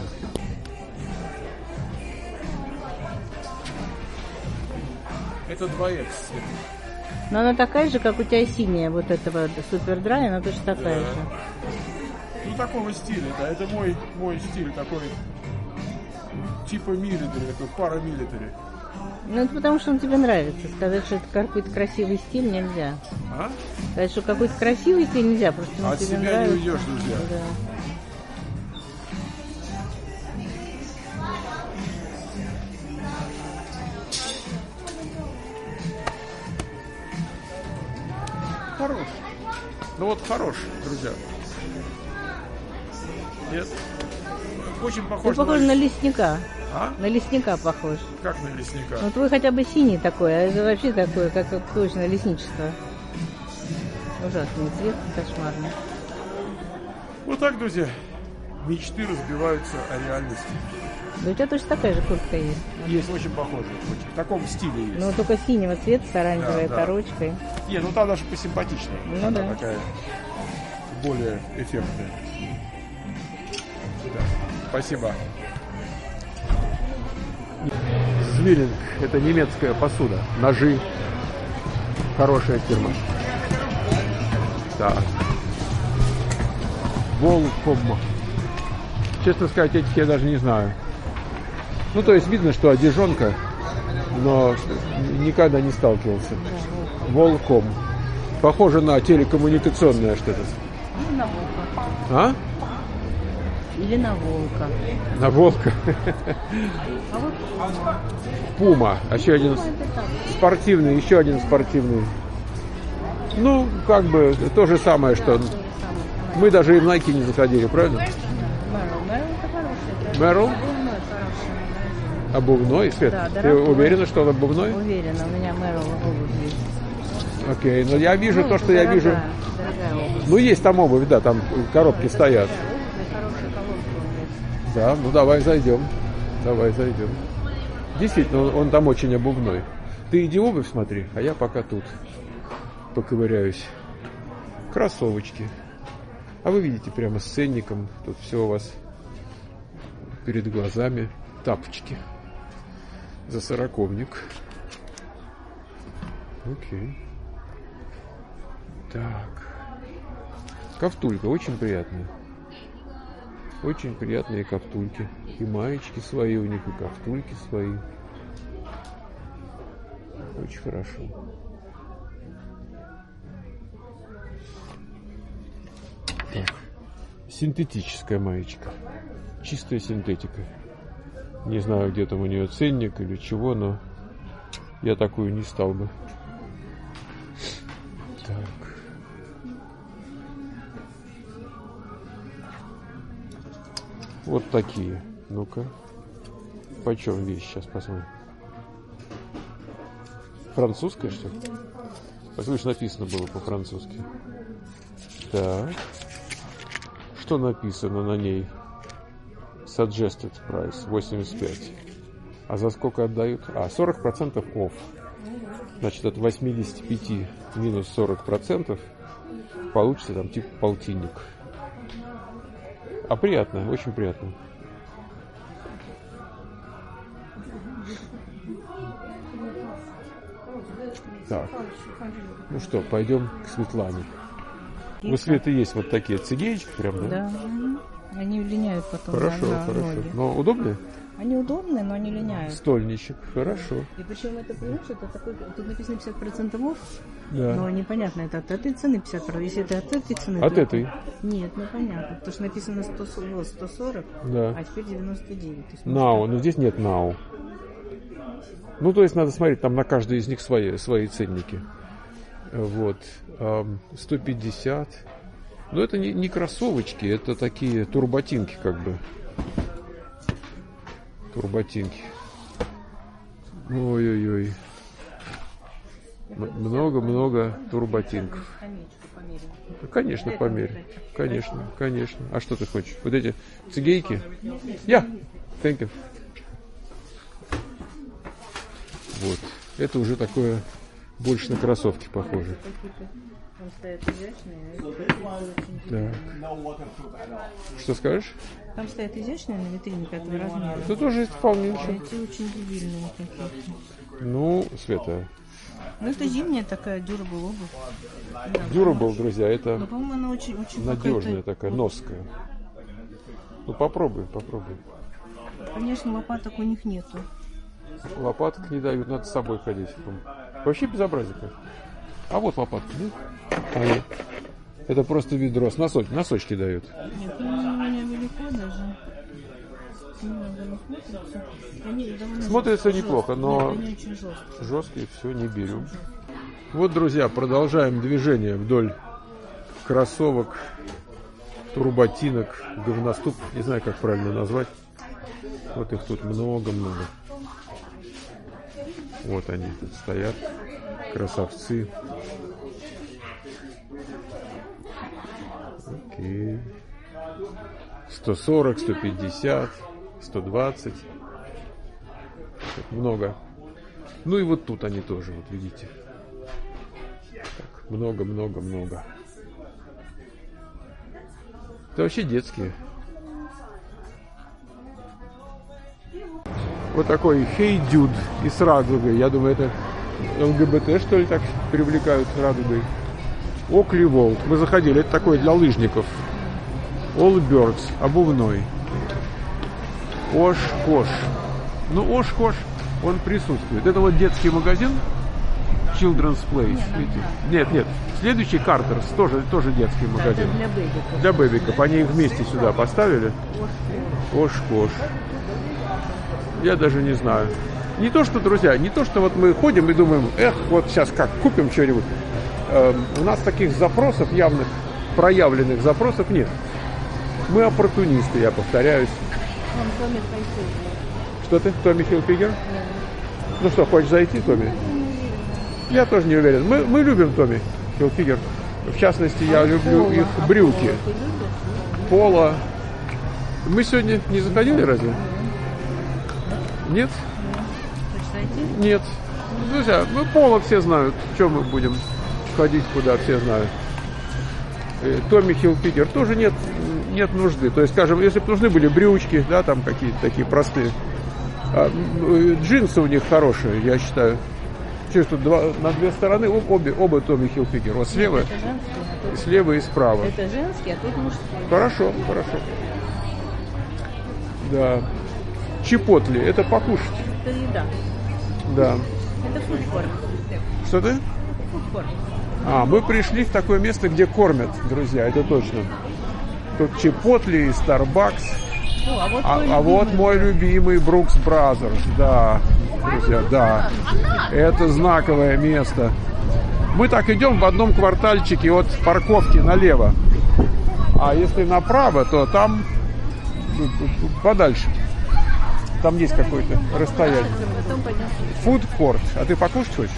Это 2X. Но она такая же, как у тебя синяя, вот этого Супер Драй, она точно такая же. Ну, такого стиля, да. Это мой стиль такой. Типа милитари, это парамилитари. Ну, это потому, что он тебе нравится. Сказать, что это какой-то красивый стиль, нельзя. А? Сказать, что какой-то красивый стиль нельзя, просто он от тебе себя нравится. не уйдешь, друзья. Да. Хорош. Ну вот хорош, друзья. Нет. Очень похож, Ты похож на лесника. А? На лесника похож. Как на лесника? Ну, твой хотя бы синий такой, а это вообще такое, как точно лесничество. Ужасный цвет, кошмарный. Вот так, друзья. Мечты разбиваются о реальности. Да у тебя точно такая же куртка есть. Есть очень похожая. В таком стиле есть. Ну, только синего цвета с оранжевой Да. оторочкой. Не, ну та даже посимпатичнее. Ну Она да. такая более эффектная. Да. Спасибо. Звиллинг. Это немецкая посуда. Ножи. Хорошая фирма. Так. Волком. Честно сказать, этих я даже не знаю. Ну, то есть видно, что одежонка, но никогда не сталкивался. Волком. Похоже на телекоммуникационное что-то. Ну, на волка. А? Или на волка. На волка. А вот Пума. А еще один спортивный, еще один спортивный. Ну, как бы то же самое, что мы даже и в Nike не заходили, правильно? Мэрил это хороший. Мэрил? Обувной хороший. Обувной, Свет? Да, Ты дорогой. уверена, что он обувной? Уверена, у меня Мэрил обувь есть. Окей, но я вижу Ну, то, что я вижу. Дорогая обувь. Ну, есть там обувь, да, там коробки стоят. Да, ну давай зайдем. Давай зайдем. Действительно, он там очень обувной. Ты иди обувь смотри, а я пока тут поковыряюсь. Кроссовочки. А вы видите прямо с ценником. Тут все у вас перед глазами. Тапочки. За 40-ник. Окей. Так. Ковтулька очень приятная. Очень приятные ковтульки. И маечки свои у них, и ковтульки свои. Очень хорошо. Так. Синтетическая маечка. Чистая синтетика. Не знаю, где там у нее ценник или чего, но я такую не стал бы. Так. Вот такие. Ну-ка. Почем вещь? Сейчас посмотрим. Французская, что ли? Послушай, написано было по-французски. Так. Что написано на ней? Suggested price 85. А за сколько отдают? 40% off. Значит, от 85 минус 40% получится там типа полтинник. А приятно, очень приятно. Так. Ну что, пойдем к Светлане. У Светы есть вот такие цигеечки прям, да? Да. Они линяют потом. Хорошо, на хорошо. ноги. Но удобные? Они удобные, но они линяют. Стольничек, хорошо. И причем это, понимаешь, это такой, тут написано 50% off, Да. но непонятно, это от этой цены 50%. Если это от этой цены... От то... этой? Нет, непонятно. Потому что написано 140, Да. а теперь 99. То есть, Now, но здесь нет now. Ну, то есть надо смотреть, там на каждый из них свои ценники. Вот. 150. Но это не кроссовочки, это такие турботинки, как бы. Турботинки. Ой-ой-ой. Много-много турботинков. Конечно, померь. Конечно, конечно. А что ты хочешь? Вот эти цигейки? Я. Thank you. Вот. Это уже такое больше на кроссовки похоже. Там стоят изящные. Так. Что скажешь? Там стоят изящные на витрине 5 размера. Это тоже вполне ничего. Эти очень дебильные какие-то. Ну, Света. Ну, это зимняя такая durable обувь. Да, Durable, друзья, это но, по-моему, она очень надежная какая-то... такая, ноская. Ну, попробуй. Конечно, лопаток у них нету. Лопаток не дают, надо с собой ходить. Вообще безобразие. А вот лопатки, да? Они. Это просто ведро. Носочки дают. Нет, у меня велико даже. Они Смотрится неплохо, но они очень жесткие. жесткие, все, не берем. Вот, друзья, продолжаем движение вдоль кроссовок, турботинок, говноступ. Не знаю, как правильно назвать. Вот их тут много-много. Вот они тут стоят. Красавцы. Окей. 140, 150, 120. Так, много. Ну и вот тут они тоже, вот видите. Так, много. Это вообще детские. Вот такой Hey Dude и с радугой. Я думаю, это ЛГБТ, что ли, так привлекают радугой. Oakley World. Мы заходили. Это такой для лыжников. All Birds. Обувной. Oshkosh. Ну, Oshkosh, он присутствует. Это вот детский магазин. Children's Place. Нет. Следующий Carter's. Тоже детский магазин. Это для бэбиков. Для бэбиков. Они их вместе сюда поставили. Oshkosh. Я даже не знаю. Не то, что, друзья, не то, что вот мы ходим и думаем, вот сейчас как, купим что-нибудь. У нас таких запросов явных, проявленных запросов нет. Мы оппортунисты, я повторяюсь. Что ты, Томми Хилфигер? Ну что, хочешь зайти, Томми? Я тоже не уверен. Мы любим Томми Хилфигер. В частности, я люблю их брюки. Поло. Мы сегодня не заходили разве? Нет? Нет. Друзья, ну Пола все знают, что мы будем ходить, куда все знают. Томми Хилфигер тоже нет нужды. То есть, скажем, если бы нужны были брючки, да, там какие-то такие простые. Джинсы у них хорошие, я считаю. Через тут на две стороны оба Томми Хилфигер. Вот слева, слева и справа. Это женский, а тут мужской. Хорошо. Да. Чипотли, это покушать. Это еда. Да. Это фудкорт. Что ты? Фудкорт. Мы пришли в такое место, где кормят, друзья, это точно. Тут Чипотли и Starbucks. Вот мой любимый Brooks Brothers. Да, друзья, да. Это знаковое место. Мы так идем в одном квартальчике от парковки налево. А если направо, то там подальше. Там есть какое-то расстояние. Фудкорт. А ты покушать хочешь?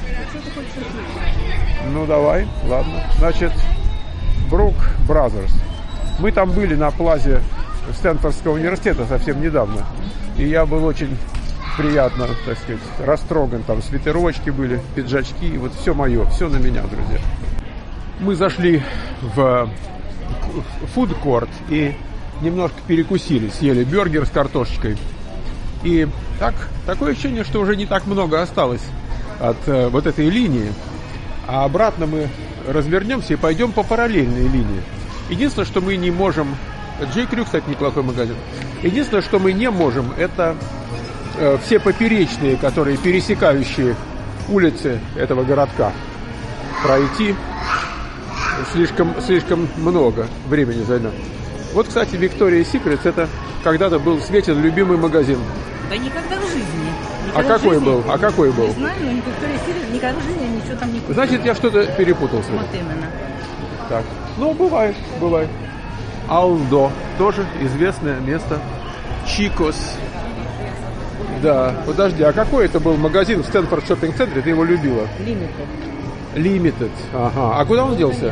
Ну, давай, ладно. Значит, Brooks Brothers. Мы там были на плазе Стэнфордского университета совсем недавно. И я был очень приятно, так сказать, растроган. Там свитерочки были, пиджачки. И вот все мое, все на меня, друзья. Мы зашли в фудкорт и немножко перекусили. Съели бюргер с картошечкой. И такое ощущение, что уже не так много осталось от вот этой линии. А обратно мы развернемся и пойдем по параллельной линии. Единственное, что мы не можем... Джей Крю, кстати, неплохой магазин. Единственное, что мы не можем, это все поперечные, которые пересекающие улицы этого городка. Пройти слишком много времени займет. Вот, кстати, Victoria's Secret, это когда-то был Светин любимый магазин. Да никогда в жизни. Какой был? Не знаю, но Victoria's Secret никогда в жизни ничего там не купила. Значит, я что-то перепутал. Вот именно. Так. Ну, бывает. Алдо, тоже известное место. Чикос. Да, подожди, а какой это был магазин в Стэнфорд шоппинг-центре? Ты его любила? Limited. Ага. А куда он делся?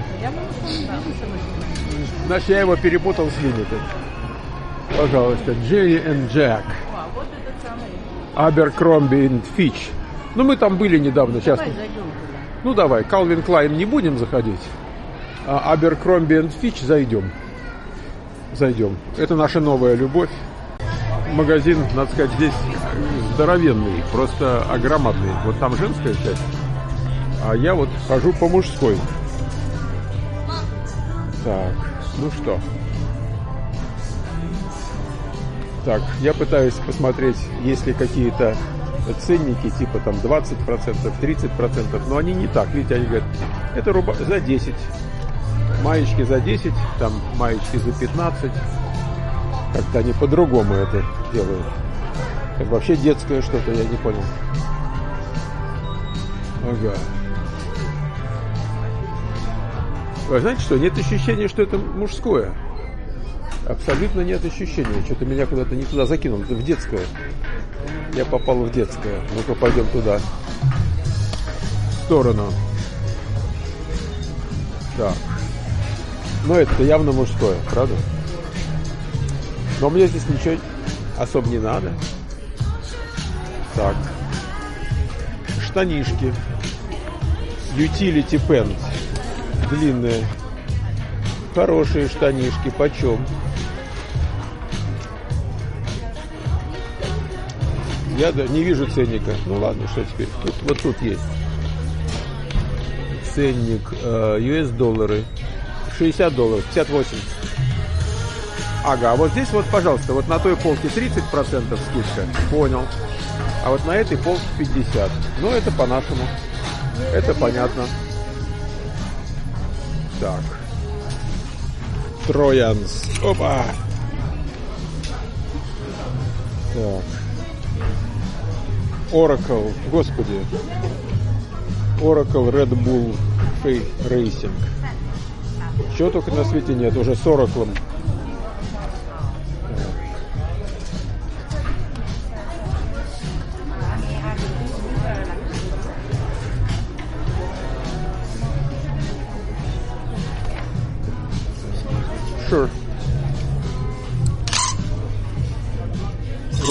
Значит, я его перепутал с Limited. Пожалуйста, Jenny and Jack. Вот этот самый. Abercrombie and Fitch. Ну, мы там были недавно, часто. Давай зайдем туда. Ну, давай, Calvin Klein не будем заходить. А Abercrombie and Fitch зайдем. Это наша новая любовь. Магазин, надо сказать, здесь здоровенный, просто огромадный. Вот там женская часть, а я вот хожу по мужской. Так, ну что. Так, я пытаюсь посмотреть, есть ли какие-то ценники, типа там 20%, 30%, но они не так. Видите, они говорят, это за 10. Маечки за 10, там маечки за 15. Как-то они по-другому это делают. Как вообще детское что-то, я не понял. Ага. Вы знаете что, нет ощущения, что это мужское. Абсолютно нет ощущения. Что-то меня куда-то не туда закинуло. Это в детское. Я попал в детское. Ну-ка, пойдем туда. В сторону. Так. Но это явно мужское, правда? Но мне здесь ничего особо не надо. Так. Штанишки. Utility pants. Длинные. Хорошие штанишки. Почем? Я не вижу ценника. Ну ладно, что теперь? Вот тут есть. Ценник. US-доллары. $60, 58. Ага, а вот здесь вот, пожалуйста, вот на той полке 30% скидка. Понял. А вот на этой полке 50. Ну, это по-нашему. Это понятно. Так. Троянс. Опа! Так. Oracle. Господи. Oracle Red Bull Racing. Чего только на свете нет, уже с Oracle. Sure.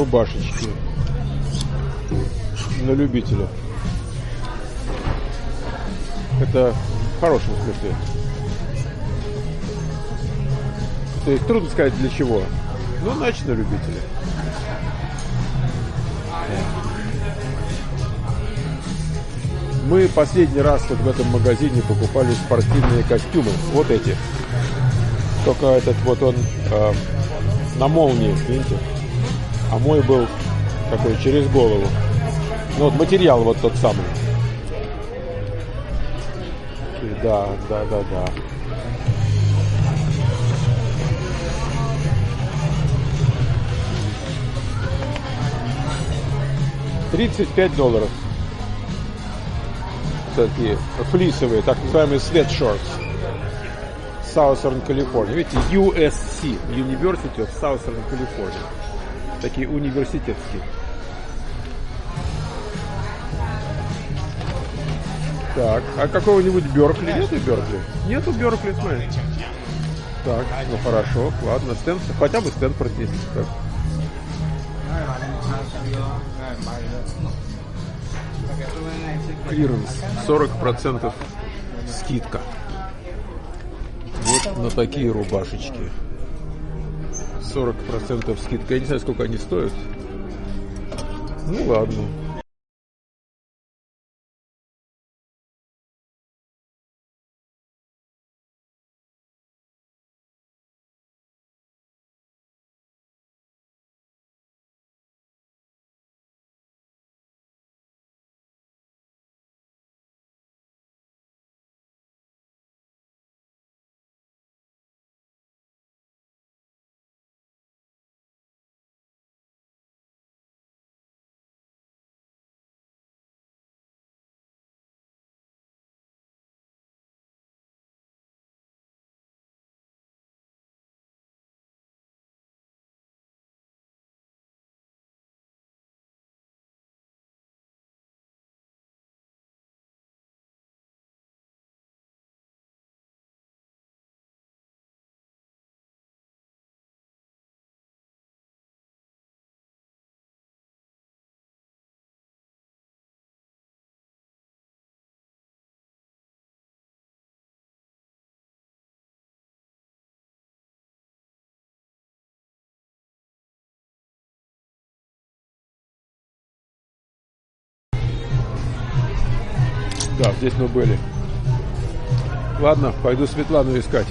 рубашечки на любителя. Это в хорошем смысле. То есть трудно сказать для чего. Ну, значит, на любителя. Мы последний раз вот в этом магазине покупали спортивные костюмы. Вот эти. Только этот вот он на молнии, видите? А мой был такой через голову. Ну вот материал вот тот самый. Да. $35. Такие флисовые, так называемые sweatshirts. Southern California. Видите, USC, University of Southern California. Такие университетские. Так, а какого-нибудь Беркли? Нету Беркли? Нету Беркли, смотри. Так, ну хорошо, ладно, Стэнфорд, хотя бы Стэнфорд есть. Так. Клиренс, 40% скидка. Вот на такие рубашечки. 40% скидка. Я не знаю, сколько они стоят. Ну ладно. Да, здесь мы были. Ладно, пойду Светлану искать.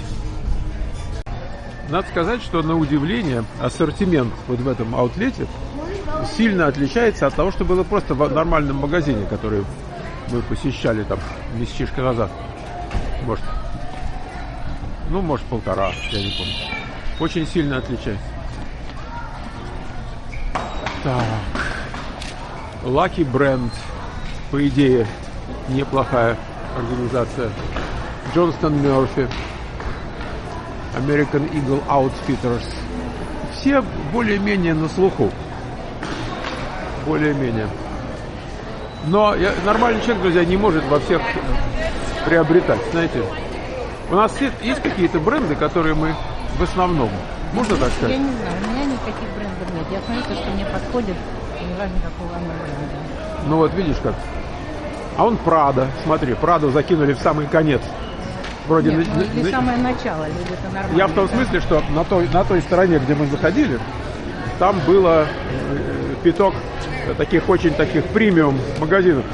Надо сказать, что на удивление ассортимент вот в этом аутлете сильно отличается от того, что было просто в нормальном магазине, который мы посещали там месячишко назад. Может полтора, я не помню. Очень сильно отличается. Так. Lucky Brand, по идее, неплохая организация. Johnston Murphy, American Eagle Outfitters. Все более-менее на слуху. Более-менее. Но нормальный человек, друзья, не может во всех приобретать. Знаете, у нас есть какие-то бренды, которые мы в основном. Можно так сказать? Я не знаю, у меня никаких брендов нет. Я смотрю, то, что мне подходит, не важно, какого она бренда. Ну вот, видишь как. А он Прада. Смотри, Праду закинули в самый конец. Вроде нет, или самое начало, или это нормально. Я в том смысле, что на той стороне, где мы заходили, там было пяток таких премиум магазинов.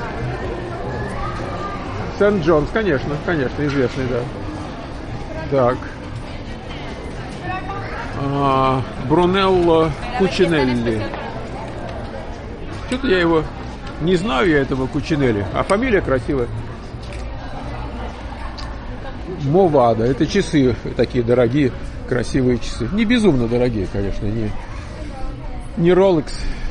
Сент-Джонс, конечно, известный, да. Так. Брунелло Кучинелли. Что-то я его не знаю, этого Кучинелли, а фамилия красивая. Мовада. Это часы такие дорогие, красивые часы. Не безумно дорогие, конечно, не Rolex.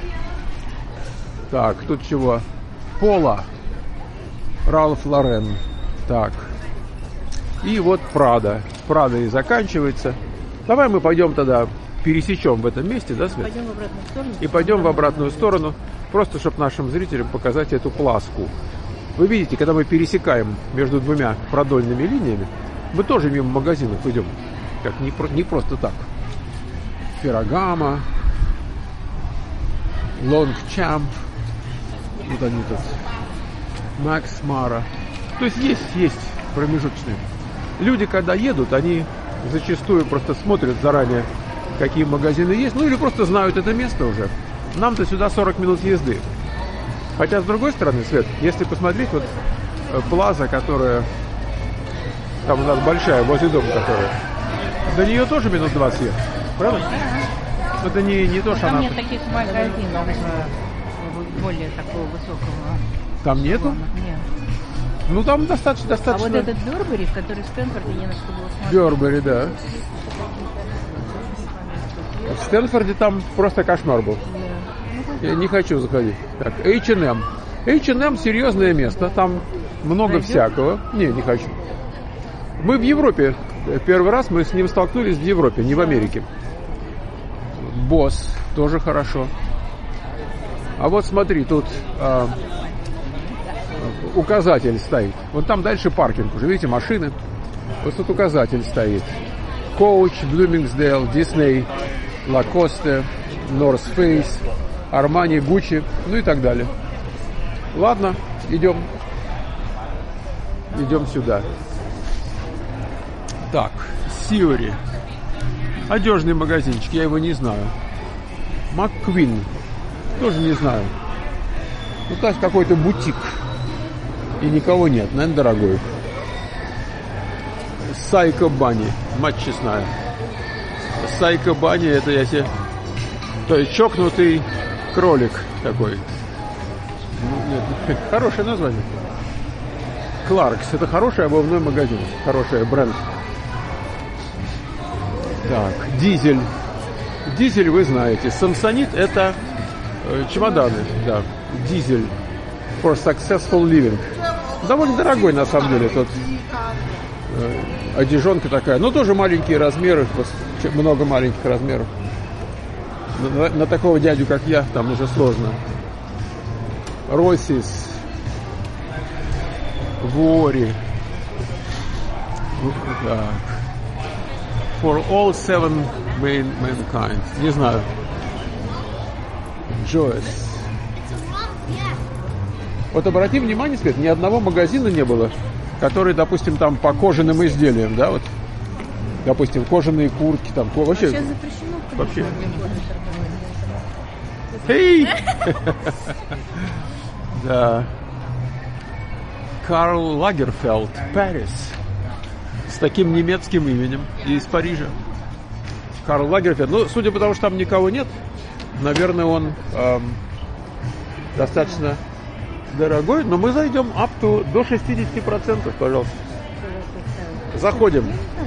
Так, тут чего? Пола. Ральф Лорен. Так. И вот Прада. Прада и заканчивается. Давай мы пойдем тогда пересечем в этом месте, да, Свет? Пойдем в обратную сторону. И пойдем в обратную сторону, просто чтобы нашим зрителям показать эту пласку. Вы видите, когда мы пересекаем между двумя продольными линиями, мы тоже мимо магазинов идем. Как не просто так. Феррагамо. Longchamp. Вот они тут. Max Mara. То есть есть промежуточные. Люди, когда едут, они зачастую просто смотрят заранее, какие магазины есть, ну или просто знают это место уже. Нам-то сюда 40 минут езды. Хотя, с другой стороны, Свет, если посмотреть, вот плаза, которая там у нас большая, возле дома которая, до нее тоже минут 20 ехать. Правда? Это не то, что Там она... нет таких магазинов более такого высокого. Там нету? Нет. Ну, там достаточно. А вот этот Бербери, который в Стэнфорде, не на что было смотреть. Бербери, да. В Стэнфорде там просто кошмар был. Я не хочу заходить. Так, H&M. H&M серьезное место. Там много всякого. Не хочу. Мы в Европе. Первый раз мы с ним столкнулись в Европе, не в Америке. Босс тоже хорошо. А вот смотри, тут указатель стоит. Вот там дальше паркинг. Уже видите, машины. Вот тут указатель стоит. Coach, Bloomingdale, Disney, Lacoste, North Face, Armani, Gucci, ну и так далее. Ладно, идем сюда. Так, Сиори. Одежный магазинчик, я его не знаю. МакКвин. Тоже не знаю. Ну, то есть какой-то бутик. И никого нет, наверное, дорогой. Сайко Бани. Мать честная. Сайко Бани, это я себе... То есть чокнутый кролик такой. Нет, хорошее название. Кларкс. Это хороший обувной магазин. Хороший бренд. Так, Дизель. Дизель вы знаете. Самсонит это чемоданы. Да, Дизель. For Successful Living. Довольно дорогой на самом деле. Тут одежонка такая. Но тоже маленькие размеры. Много маленьких размеров. На такого дядю, как я, там уже сложно. Россис. Вори. Так. For all seven mankind. Не знаю. Joyce. Вот обрати внимание, Свет, ни одного магазина не было, который, допустим, там по кожаным изделиям, да, вот. Допустим, кожаные куртки, там, вообще... Сейчас запрещено. Вообще. Эй! Да. Карл Лагерфельд, Парис. С таким немецким именем. И из Парижа. Карл Лагерфельд. Ну, судя по тому, что там никого нет, наверное, он достаточно дорогой. Но мы зайдем до 60%, пожалуйста. Заходим.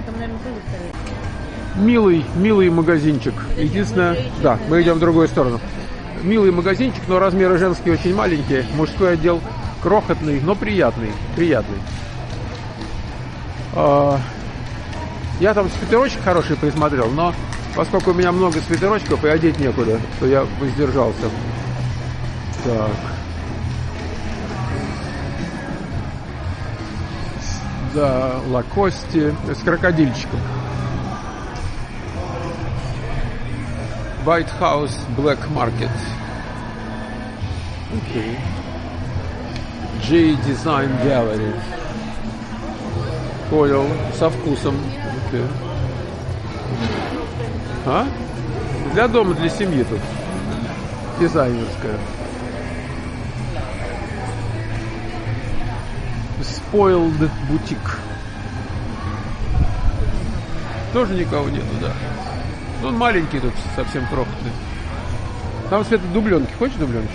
Милый магазинчик. Единственное... Да, мы идем в другую сторону. Милый магазинчик, но размеры женские очень маленькие. Мужской отдел крохотный, но приятный. Я там свитерочек хороший присмотрел, но поскольку у меня много свитерочков и одеть некуда, то я воздержался. Так. Да, Лакости с крокодильчиком. White House Black Market. Окей. J Design Gallery. Понял, со вкусом. Okay. А? Для дома, для семьи тут. Дизайнерская. Spoiled Boutique. Тоже никого нету, да. Ну, он маленький тут, совсем крохотный. Там, Света, дубленки. Хочешь дубленки?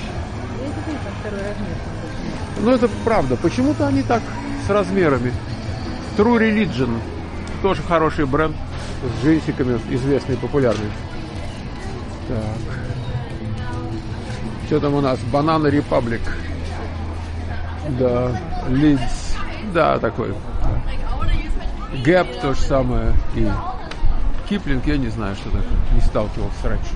Ну, это правда. Почему-то они так с размерами. True Religion. Тоже хороший бренд. С джинсиками, известный, популярный. Так. Что там у нас? Banana Republic. Да. Leeds. Да, такой. Gap то же самое. И Киплинг, я не знаю, что такое. Не сталкивался раньше.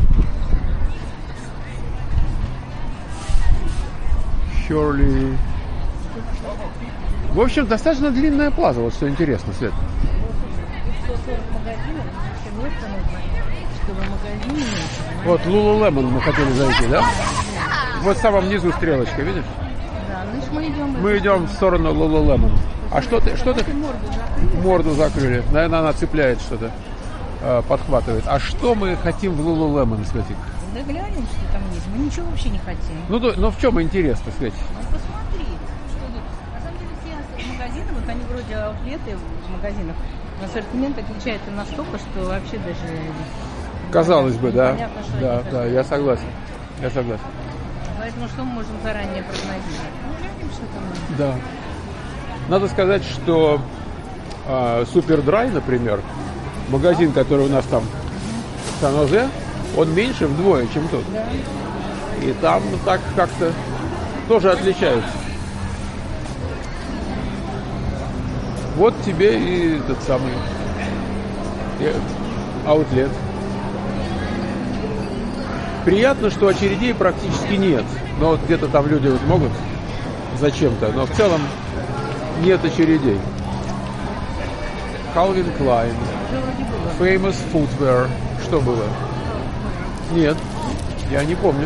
Херли. В общем, достаточно длинная плаза. Вот что интересно, Свет. 140 магазинов, все место нужно, чтобы магазин меньше. Вот Lululemon мы хотели зайти, да? Вот в самом низу стрелочка, видишь? Да, значит мы идем. Мы идем в сторону Lululemon. А что ты? Морду закрыли. Наверное, она цепляет что-то, подхватывает. А что мы хотим в Lululemon, Светик? Да глянем, что там есть. Мы ничего вообще не хотим. Ну, но в чем интерес-то, Светик? Ну посмотри, что тут. На самом деле все магазины, вот они вроде аутлеты в магазинах, ассортимент отличается настолько, что вообще даже... Казалось бы, да. Понятно, что Да, это. да, я согласен. Я согласен. Поэтому что мы можем заранее прогнозировать? Ну глянем, что там есть. Да. Надо сказать, что Супердрай, например, магазин, который у нас там в Сан-Жозе, он меньше вдвое, чем тут. Да. И там так как-то тоже отличаются. Вот тебе и этот самый аутлет. Приятно, что очередей практически нет. Но вот где-то там люди вот могут зачем-то. Но в целом нет очередей. Calvin Klein. Famous Footwear. Что было? Нет. Я не помню.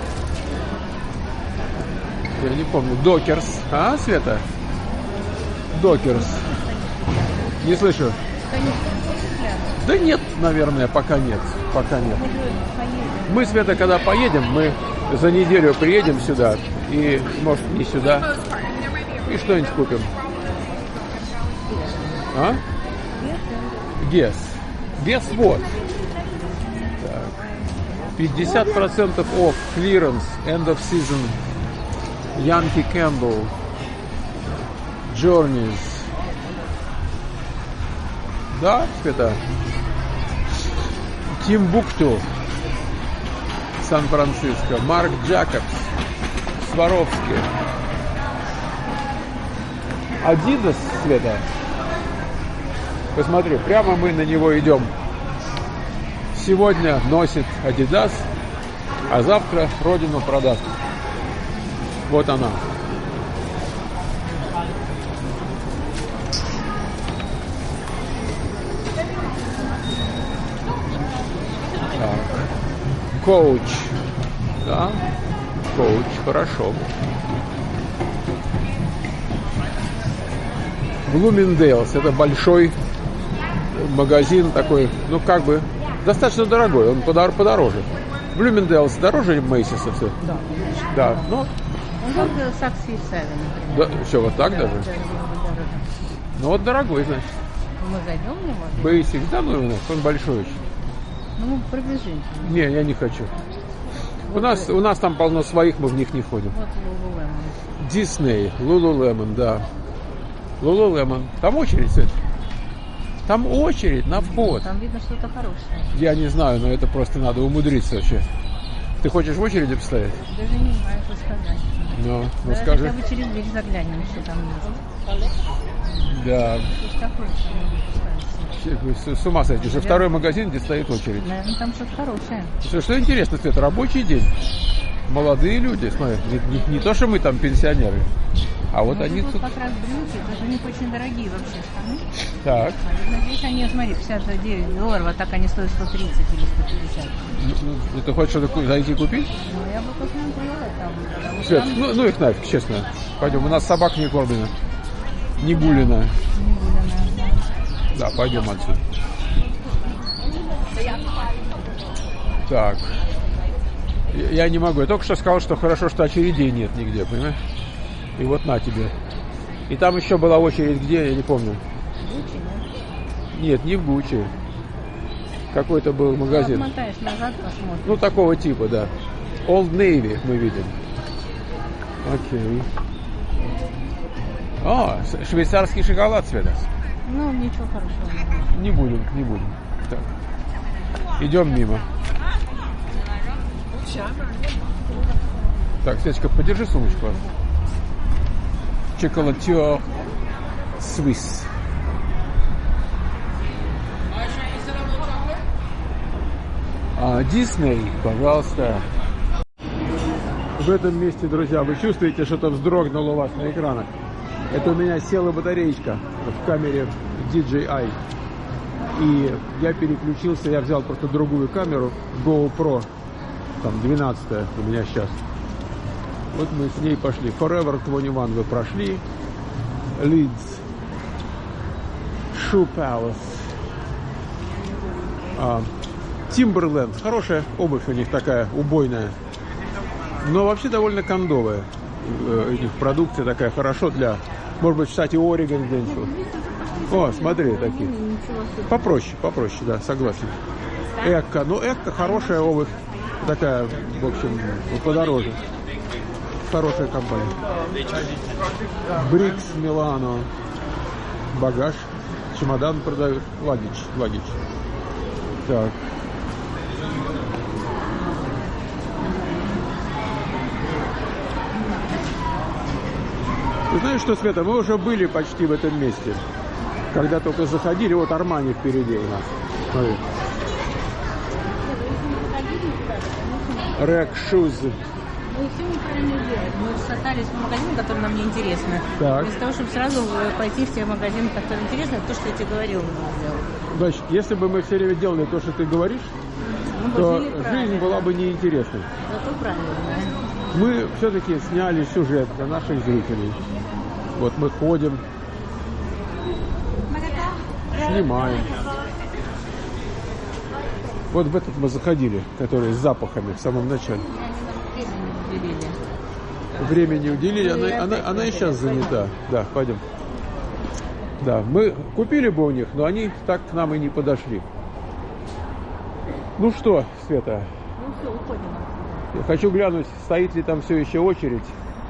Я не помню. Dockers. А, Света? Dockers. Не слышу. Да нет, наверное, пока нет. Пока нет. Мы, Света, когда поедем, мы за неделю приедем сюда. И, может, не сюда. И что-нибудь купим. А? Guess. Guess what? Так. 50% off, clearance, end of season, Yankee Candle, Journeys. Да, Света? Тимбукту, Сан-Франциско, Марк Джакобс, Сваровски. Adidas, Света. Посмотри, прямо мы на него идем. Сегодня носит Adidas, а завтра родину продаст. Вот она. Так. Coach. Да. Coach, хорошо. Bloomingdale's, это большой магазин такой, ну как бы достаточно дорогой, он подороже. Bloomingdale's дороже Macy's все? Да. Да, ну. Он как Saks Fifth Avenue, Да, например. все, вот так даже? Да, дороже. Ну вот дорогой, значит. Мы зайдем в него? Basic, да, ну он большой очень. Ну, пробежимся. Не, я не хочу. Вот у нас там полно своих, мы в них не ходим. Вот Lululemon. Disney, Lululemon, да. Lululemon. Там очередь, кстати. Там очередь на вход. Там видно что-то хорошее. Я не знаю, но это просто надо умудриться вообще. Ты хочешь в очереди постоять? Даже не знаю, что сказать. Ну Давай скажи. хотя бы через дверь заглянем, что там есть. Да. Что такое, что мы поставим? С ума сойти. Уже второй магазин, где стоит очередь. Наверное, там что-то хорошее. Что интересно, Света, рабочий день. Молодые люди, смотри, не то, что мы там пенсионеры, а вот Ну, они тут тут. как раз брюки, тут у них очень дорогие вообще штаны. Так. Здесь они, смотри, $59, а так они стоят 130 или 150. Ну, ты хочешь что-то зайти купить? Ну, я бы посмотрела там. Потому что Свет, там ну их нафиг, честно. Пойдем, у нас собак не кормлено. Не гулено. не гуляно. Да, пойдем отсюда. Так. Я не могу. Я только что сказал, что хорошо, что очередей нет нигде, понимаешь? И вот на тебе. И там еще была очередь где, я не помню. Гуччи, да? Нет, не в Гуччи. Какой-то был магазин. Ну, отмотаешь назад, посмотришь. Ну, такого типа, да. Old Navy мы видим. Окей. О, швейцарский шоколад, Света. Ну, ничего хорошего. Не будем, не будем. Так. Идем мимо. Так, Светочка, подержи сумочку. Чоколатер Swiss. Дисней, пожалуйста. В этом месте, друзья, вы чувствуете, что-то вздрогнуло у вас на экранах. Это у меня села батареечка в камере DJI. И я переключился, я взял просто другую камеру, GoPro, там 12-я у меня сейчас. Вот мы с ней пошли. Forever 21 вы прошли. Leeds. Shoe Palace. Timberland. Хорошая обувь у них такая, убойная. Но вообще довольно кондовая. У них продукция такая, хорошо для... Может быть, кстати, Орегон где-нибудь. О, смотри, такие. Попроще, да, согласен. Экко. Ну, Экко хорошая обувь. Такая, в общем, подороже. Хорошая компания. Брикс Милано. Багаж. Чемодан продают. Лагич. Так. Ты знаешь что, Света, мы уже были почти в этом месте. Когда только заходили, вот Армани впереди у нас. Смотри. Рек Шуз. Мы все неправильно делаем. Мы шатались по магазинам, которые нам не интересны. Так. Вместо того, чтобы сразу пойти в те магазины, которые интересны, это то, что я тебе говорила, надо делать. Значит, если бы мы все время делали то, что ты говоришь, то жизнь была бы неинтересной. Зато правильно. Мы все-таки сняли сюжет для наших зрителей. Вот мы ходим, снимаем. Вот в этот мы заходили, который с запахами в самом начале. Времени уделили, она и сейчас занята. Да, пойдем. Да, мы купили бы у них, но они так к нам и не подошли. Ну что, Света? Ну все, уходим. Я хочу глянуть, стоит ли там все еще очередь.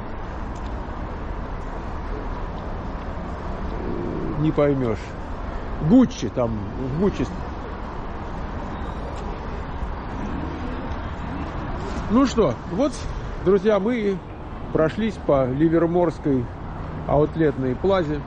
Не поймешь. Гуччи там, в Гуччи. Ну что, вот, друзья, мы прошлись по Ливерморской аутлетной плазе.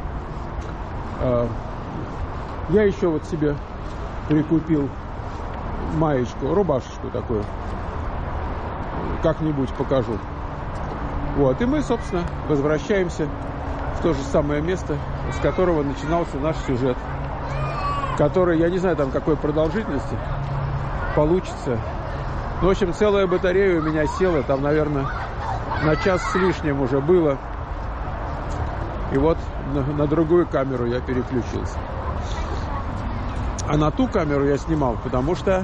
Я еще вот себе прикупил маечку, рубашечку такую. Как-нибудь покажу. Вот, и мы, собственно, возвращаемся в то же самое место, с которого начинался наш сюжет. Который, я не знаю, там какой продолжительности получится. Ну, в общем, целая батарея у меня села, там, наверное, на час с лишним уже было. И вот на другую камеру я переключился. А на ту камеру я снимал, потому что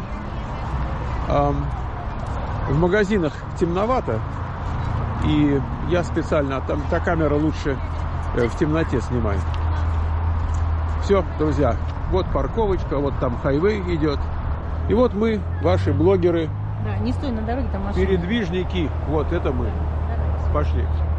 в магазинах темновато. И я специально, там та камера лучше в темноте снимает. Все, друзья, вот парковочка, вот там хайвей идет. И вот мы, ваши блогеры. Да, не стой на дороге, там машина. Передвижники, вот это мы. Пошли.